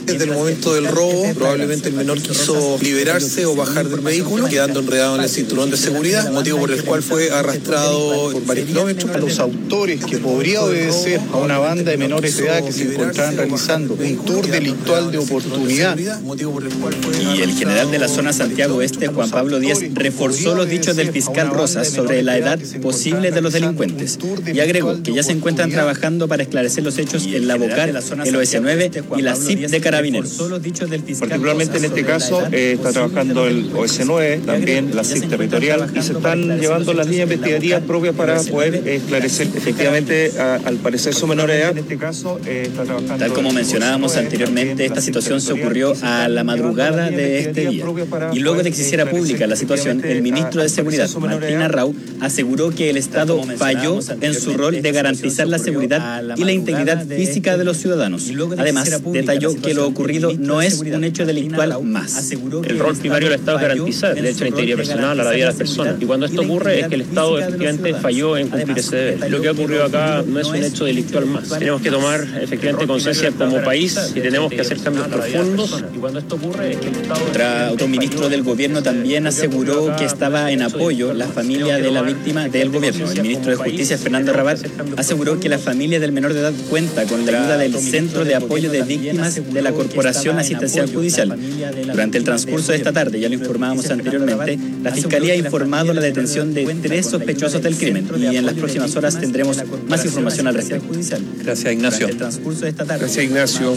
Speaker 4: Desde el momento del robo, probablemente el menor quiso liberarse o bajar del vehículo, quedando enredado en el cinturón de seguridad, motivo por el cual fue arrastrado por varios kilómetros.
Speaker 6: A los autores, que podría obedecer a una banda de menores de edad que se encontraban realizando un tour delictual de oportunidad.
Speaker 20: Y el general de la zona Santiago Este, Juan Pablo Díaz, reforzó los dichos del fiscal Rosas sobre la edad posible de los delincuentes y agregó que ya se encuentran trabajando para esclarecer los hechos en la Bocar, el OS9 y la CIP de Carabineros.
Speaker 6: Particularmente en este caso está trabajando el OS9, también la CIP territorial, y se están llevando las líneas investigativas propias para poder esclarecer efectivamente, al parecer son menores de edad. En este caso está trabajando.
Speaker 20: Tal como mencionábamos anteriormente, esta situación se ocurrió a la madrugada de este día. Y luego de que se hiciera pública la situación, el ministro de Seguridad, Martín Arrau, aseguró que el Estado falló en su rol de garantizar la seguridad y la integridad física de los ciudadanos. Además, detalló que lo ocurrido no es un hecho delictual más.
Speaker 21: El rol primario del Estado es garantizar el derecho a la integridad personal, a la vida de las personas. Y cuando esto ocurre es que el Estado efectivamente falló en cumplir ese deber. Lo que ha ocurrido acá no es un hecho delictual más. Tenemos que tomar efectivamente conciencia como país y tenemos que hacer cambios profundos. Y cuando esto ocurre es que el Estado...
Speaker 20: Otro ministro del gobierno también aseguró que estaba en apoyo la familia de la víctima del gobierno. El ministro de Justicia, Fernando Rabat, aseguró que la familia del menor de edad cuenta con la ayuda del Centro de Apoyo de Víctimas de la Corporación Asistencial Judicial. Durante el transcurso de esta tarde, ya lo informábamos anteriormente, la Fiscalía ha informado la detención de 3 sospechosos del crimen y en las próximas horas tendremos más información al respecto.
Speaker 5: Gracias, Ignacio.
Speaker 10: Gracias, Ignacio.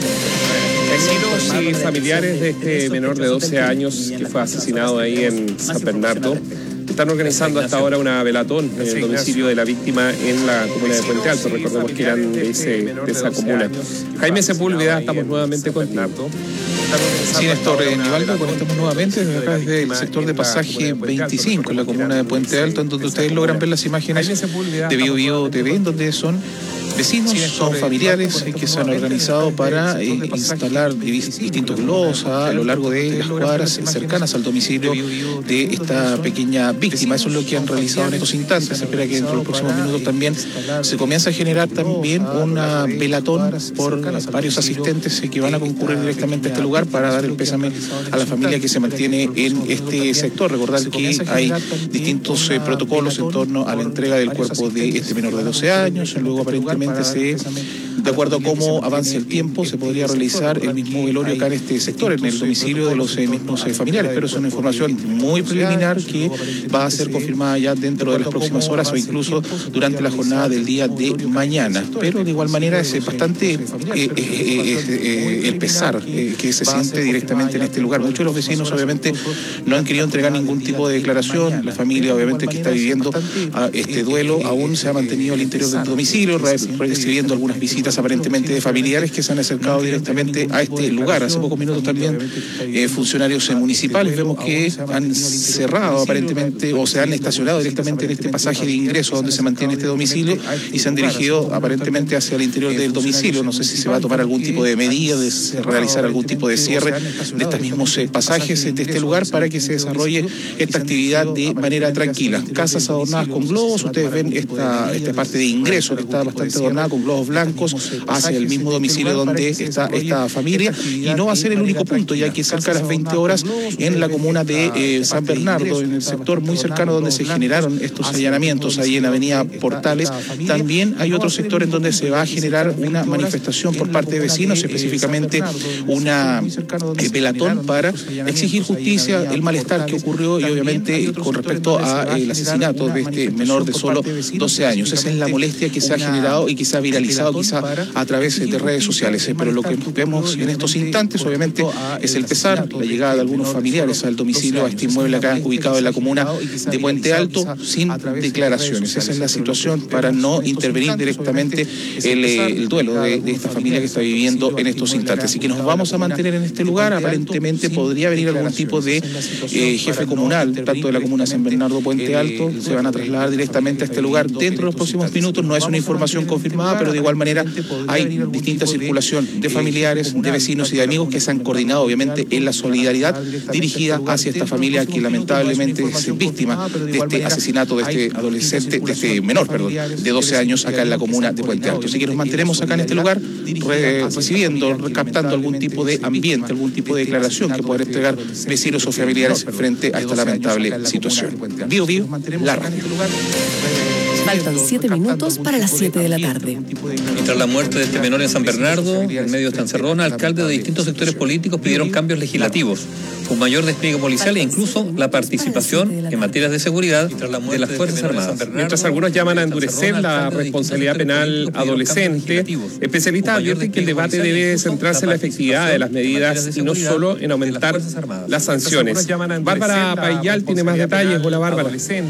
Speaker 10: Vecinos y familiares de este menor de 12 años que fue asesinado ahí en San Bernardo están organizando hasta ahora una velatón en el domicilio de la víctima en la comuna de Puente Alto. Recordemos que eran de esa comuna. Jaime Sepúlveda, estamos nuevamente contigo.
Speaker 22: Sí, Néstor Nivaldo, conectamos nuevamente desde acá, desde el sector de pasaje 25, en la comuna de Puente Alto, en donde ustedes logran ver las imágenes de Bio TV, en donde son vecinos, son familiares que se han organizado para instalar distintos globos a lo largo de las cuadras cercanas al domicilio de esta pequeña víctima. Eso es lo que han realizado en estos instantes. Se espera que dentro de los próximos minutos también se comience a generar también una velatón por varios asistentes que van a concurrir directamente a este lugar para dar el pésame a la familia que se mantiene en este sector. Recordar que hay distintos protocolos en torno a la entrega del cuerpo de este menor de 12 años, luego aparentemente de acuerdo a cómo avance el tiempo, se podría realizar el mismo velorio acá en este sector, en el domicilio de los mismos familiares, pero es una información muy preliminar que va a ser confirmada ya dentro de las próximas horas o incluso durante la jornada del día de mañana. Pero de igual manera es bastante el pesar que se siente directamente en este lugar. Muchos de los vecinos obviamente no han querido entregar ningún tipo de declaración. La familia obviamente que está viviendo este duelo aún se ha mantenido al interior del domicilio, recibiendo algunas visitas aparentemente de familiares que se han acercado directamente a este lugar. Hace pocos minutos también funcionarios municipales vemos que han cerrado aparentemente o se han estacionado directamente en este pasaje de ingreso donde se mantiene este domicilio y se han dirigido aparentemente hacia el interior del domicilio. No sé si se va a tomar algún tipo de medida, de realizar algún tipo de cierre de estos mismos pasajes de este lugar para que se desarrolle esta actividad de manera tranquila. Casas adornadas con globos, ustedes ven esta parte de ingreso que está bastante adornada con globos blancos hacia el mismo domicilio donde está esta familia, y no va a ser el único punto, ya que cerca de las 20 horas en la comuna de San Bernardo, en el sector muy cercano donde se generaron estos allanamientos, ahí en Avenida Portales, también hay otro sector en donde se va a generar una manifestación por parte de vecinos, específicamente una velatón para exigir justicia, el malestar que ocurrió y obviamente con respecto al asesinato de este menor de solo 12 años. Esa es la molestia que se ha generado y que se ha viralizado quizá a través de redes sociales, pero lo que vemos en estos instantes obviamente es el pesar, la llegada de algunos familiares al domicilio, a este inmueble acá ubicado en la comuna de Puente Alto sin declaraciones. Esa es la situación para no intervenir directamente el duelo de esta familia que está viviendo en estos instantes. Así que nos vamos a mantener en este lugar. Aparentemente podría venir algún tipo de jefe comunal, tanto de la comuna de San Bernardo Puente Alto, se van a trasladar directamente a este lugar dentro de los próximos minutos. No es una información confirmada, pero de igual manera hay distinta circulación de familiares, de vecinos y de amigos que se han coordinado, obviamente, en la solidaridad dirigida hacia esta familia que lamentablemente es víctima de este asesinato de este adolescente, de este menor, perdón, de 12 años acá en la comuna de Puente Alto. Así que nos mantenemos acá en este lugar recibiendo, captando algún tipo de ambiente, algún tipo de declaración que puedan entregar vecinos o familiares frente a esta lamentable situación. Bio, la radio.
Speaker 19: Faltan 7 minutos para las 7 de la tarde.
Speaker 7: Y tras la muerte de este menor en San Bernardo, en medio de esta encerrona, alcaldes de distintos sectores políticos pidieron cambios legislativos, un mayor despliegue policial e incluso la participación en materias de seguridad de las Fuerzas Armadas.
Speaker 10: Mientras algunos llaman a endurecer la responsabilidad penal adolescente, especialistas advierten que el debate debe centrarse en la efectividad de las medidas y no solo en aumentar las sanciones. Bárbara Payal tiene más detalles. Hola, Bárbara.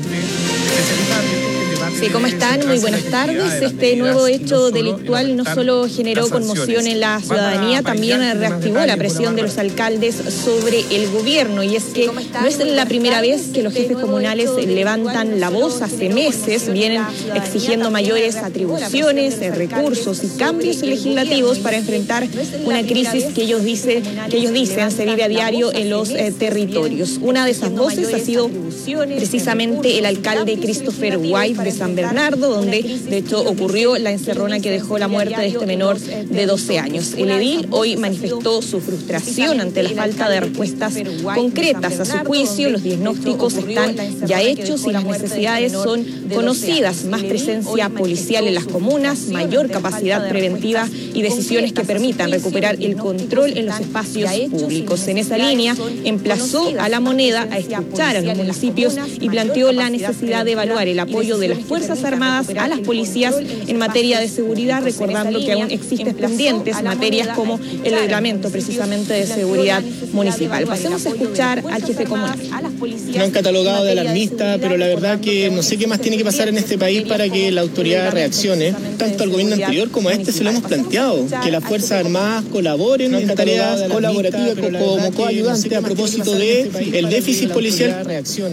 Speaker 8: Sí, ¿cómo están? Muy buenas tardes. Este nuevo hecho delictual no solo generó conmoción en la ciudadanía, también reactivó la presión de los alcaldes sobre el gobierno. Y es que no es la primera vez que los jefes comunales levantan la voz. Hace meses vienen exigiendo mayores atribuciones, recursos y cambios legislativos para enfrentar una crisis que ellos dicen se vive a diario en los territorios. Una de esas voces ha sido precisamente el alcalde Christopher White de San Bernardo, donde de hecho ocurrió la encerrona que dejó la muerte de este menor de 12 años. El edil hoy manifestó su frustración ante la falta de respuestas concretas a su juicio. Los diagnósticos están ya hechos y las necesidades son conocidas: más presencia policial en las comunas, mayor capacidad preventiva y decisiones que permitan recuperar el control en los espacios públicos. En esa línea, emplazó a La Moneda a escuchar a los municipios y planteó la necesidad de evaluar el apoyo de las Fuerzas Armadas a las policías en materia de seguridad, recordando que aún existen pendientes materias como el reglamento precisamente de seguridad municipal. Pasemos a escuchar al jefe comunal.
Speaker 12: Lo han catalogado de alarmista, pero la verdad que no sé qué más tiene que pasar en este país para que la autoridad reaccione. Tanto al gobierno anterior como a este se lo hemos planteado, que las Fuerzas Armadas colaboren en tareas colaborativas como coayudantes a propósito del déficit policial.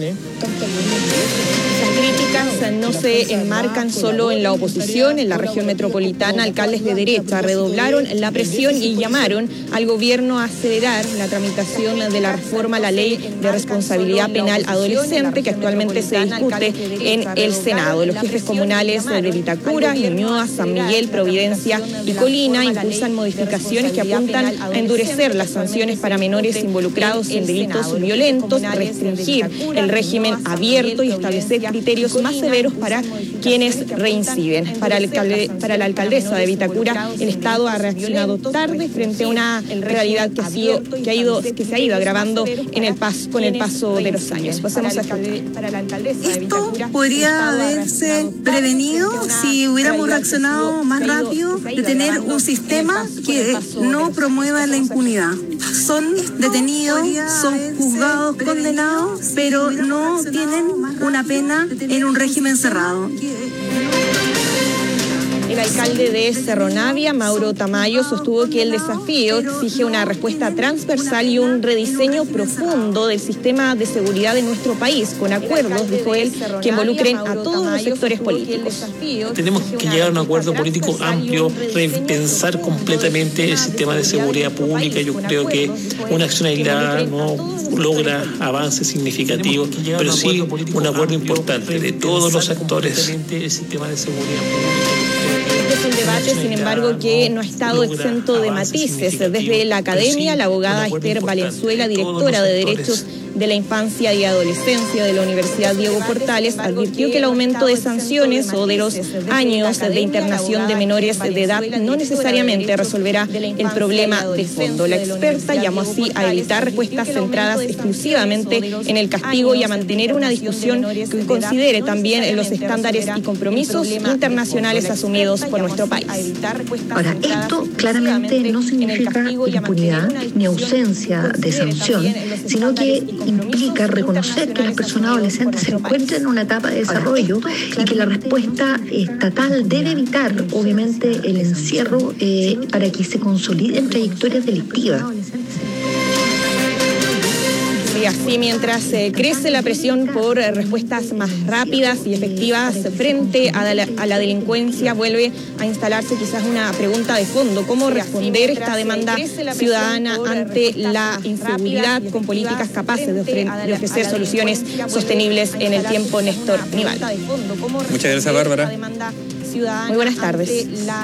Speaker 8: Críticas no se enmarcan solo en la oposición. En la región metropolitana, alcaldes de derecha redoblaron la presión y llamaron al gobierno a acelerar la tramitación de la reforma a la ley de responsabilidad penal adolescente que actualmente se discute en el Senado. Los jefes comunales de Vitacura, Ñuñoa, San Miguel, Providencia y Colina impulsan modificaciones que apuntan a endurecer las sanciones para menores involucrados en delitos violentos, restringir el régimen abierto y establecer criterios más severos para quienes reinciden. Para la alcaldesa de Vitacura, el Estado ha reaccionado tarde frente a una realidad que se ha ido agravando con el paso de los años. Pasemos a para la alcaldesa de Vitacura.
Speaker 13: Esto podría haberse prevenido si hubiéramos reaccionado más rápido, de tener un sistema que no promueva la impunidad. Son detenidos, son juzgados, condenados, pero no tienen una pena en un régimen cerrado.
Speaker 8: El alcalde de Cerro Navia, Mauro Tamayo, sostuvo que el desafío exige una respuesta transversal y un rediseño profundo del sistema de seguridad de nuestro país, con acuerdos, dijo él, que involucren a todos los sectores políticos.
Speaker 14: Tenemos que llegar a un acuerdo político amplio, repensar completamente el sistema de seguridad pública. Yo creo que una acción aislada no logra avances significativos, pero sí un acuerdo importante de todos los actores. El sistema de seguridad pública.
Speaker 8: Es un debate, sin embargo, que no ha estado exento de matices. Desde la academia, la abogada Esther Valenzuela, directora de Derechos de la Infancia y Adolescencia de la Universidad Diego Portales, advirtió que el aumento de sanciones o de los años de internación de menores de edad no necesariamente resolverá el problema de fondo. La experta llamó así a evitar respuestas centradas exclusivamente en el castigo y a mantener una discusión que considere también los estándares y compromisos internacionales asumidos por nuestro país.
Speaker 23: Ahora, esto claramente no significa impunidad ni ausencia de sanción, sino que implica reconocer que las personas adolescentes se encuentran en una etapa de desarrollo y que la respuesta estatal debe evitar, obviamente, el encierro para que se consoliden trayectorias delictivas.
Speaker 8: Así, mientras crece la presión por respuestas más rápidas y efectivas frente a la delincuencia, vuelve a instalarse quizás una pregunta de fondo: ¿cómo responder esta demanda ciudadana ante la inseguridad con políticas capaces de ofrecer soluciones sostenibles en el tiempo? Néstor Nival.
Speaker 7: Muchas gracias, Bárbara.
Speaker 8: Muy buenas tardes.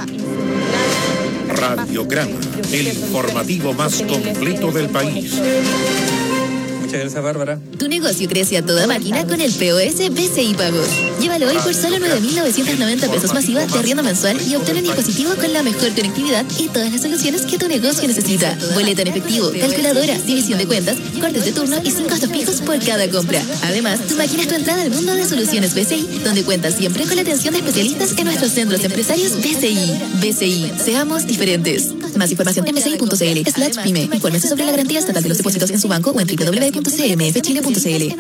Speaker 2: Radiograma, el informativo más completo del país.
Speaker 7: Muchas gracias, Bárbara.
Speaker 9: Tu negocio crece a toda máquina con el POS BCI Pagos. Llévalo hoy por solo 9.990 pesos masiva de arriendo mensual y obtén un dispositivo con la mejor conectividad y todas las soluciones que tu negocio necesita. Boleta en efectivo, calculadora, división de cuentas, cortes de turno y 5 costos fijos por cada compra. Además, tu máquina es tu entrada al mundo de soluciones BCI, donde cuentas siempre con la atención de especialistas en nuestros centros empresarios BCI. BCI, seamos diferentes. Más información en bci.cl/pyme. Infórmese sobre la garantía estatal de los depósitos en su banco o en www.cmfchile.cl.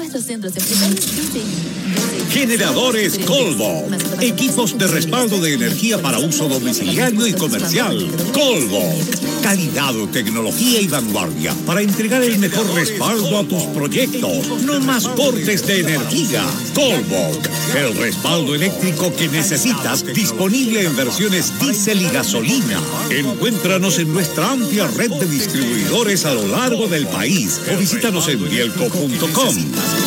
Speaker 11: Generadores Colvo. Equipos de respaldo de energía para uso domiciliario y comercial. Colvo. Calidad, tecnología y vanguardia para entregar el mejor respaldo a tus proyectos. No más cortes de energía. Colvo. El respaldo eléctrico que necesitas, disponible en versiones diésel y gasolina. Encuéntranos en nuestra amplia red de distribuidores a lo largo del país o visítanos en bielco.com.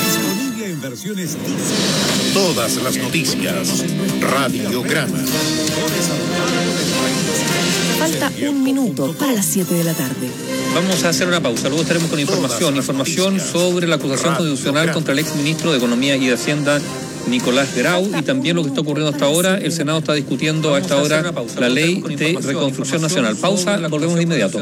Speaker 2: Todas las noticias. Radiograma.
Speaker 19: Falta un minuto para las 7 de la tarde.
Speaker 7: Vamos a hacer una pausa, luego estaremos con información sobre la acusación constitucional contra el exministro de Economía y de Hacienda, Nicolás Grau, y también lo que está ocurriendo hasta ahora. El Senado está discutiendo a esta hora la ley de reconstrucción nacional. Pausa, la volvemos de inmediato.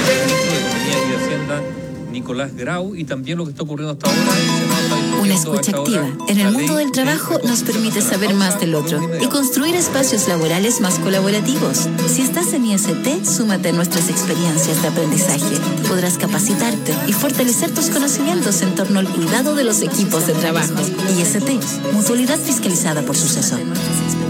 Speaker 7: Nicolás Grau, y también lo que está ocurriendo hasta ahora.
Speaker 9: Una escucha activa en el mundo del trabajo nos permite saber más del otro y construir espacios laborales más colaborativos. Si estás en IST, súmate a nuestras experiencias de aprendizaje. Podrás capacitarte y fortalecer tus conocimientos en torno al cuidado de los equipos de trabajo. IST, mutualidad fiscalizada por Suceso.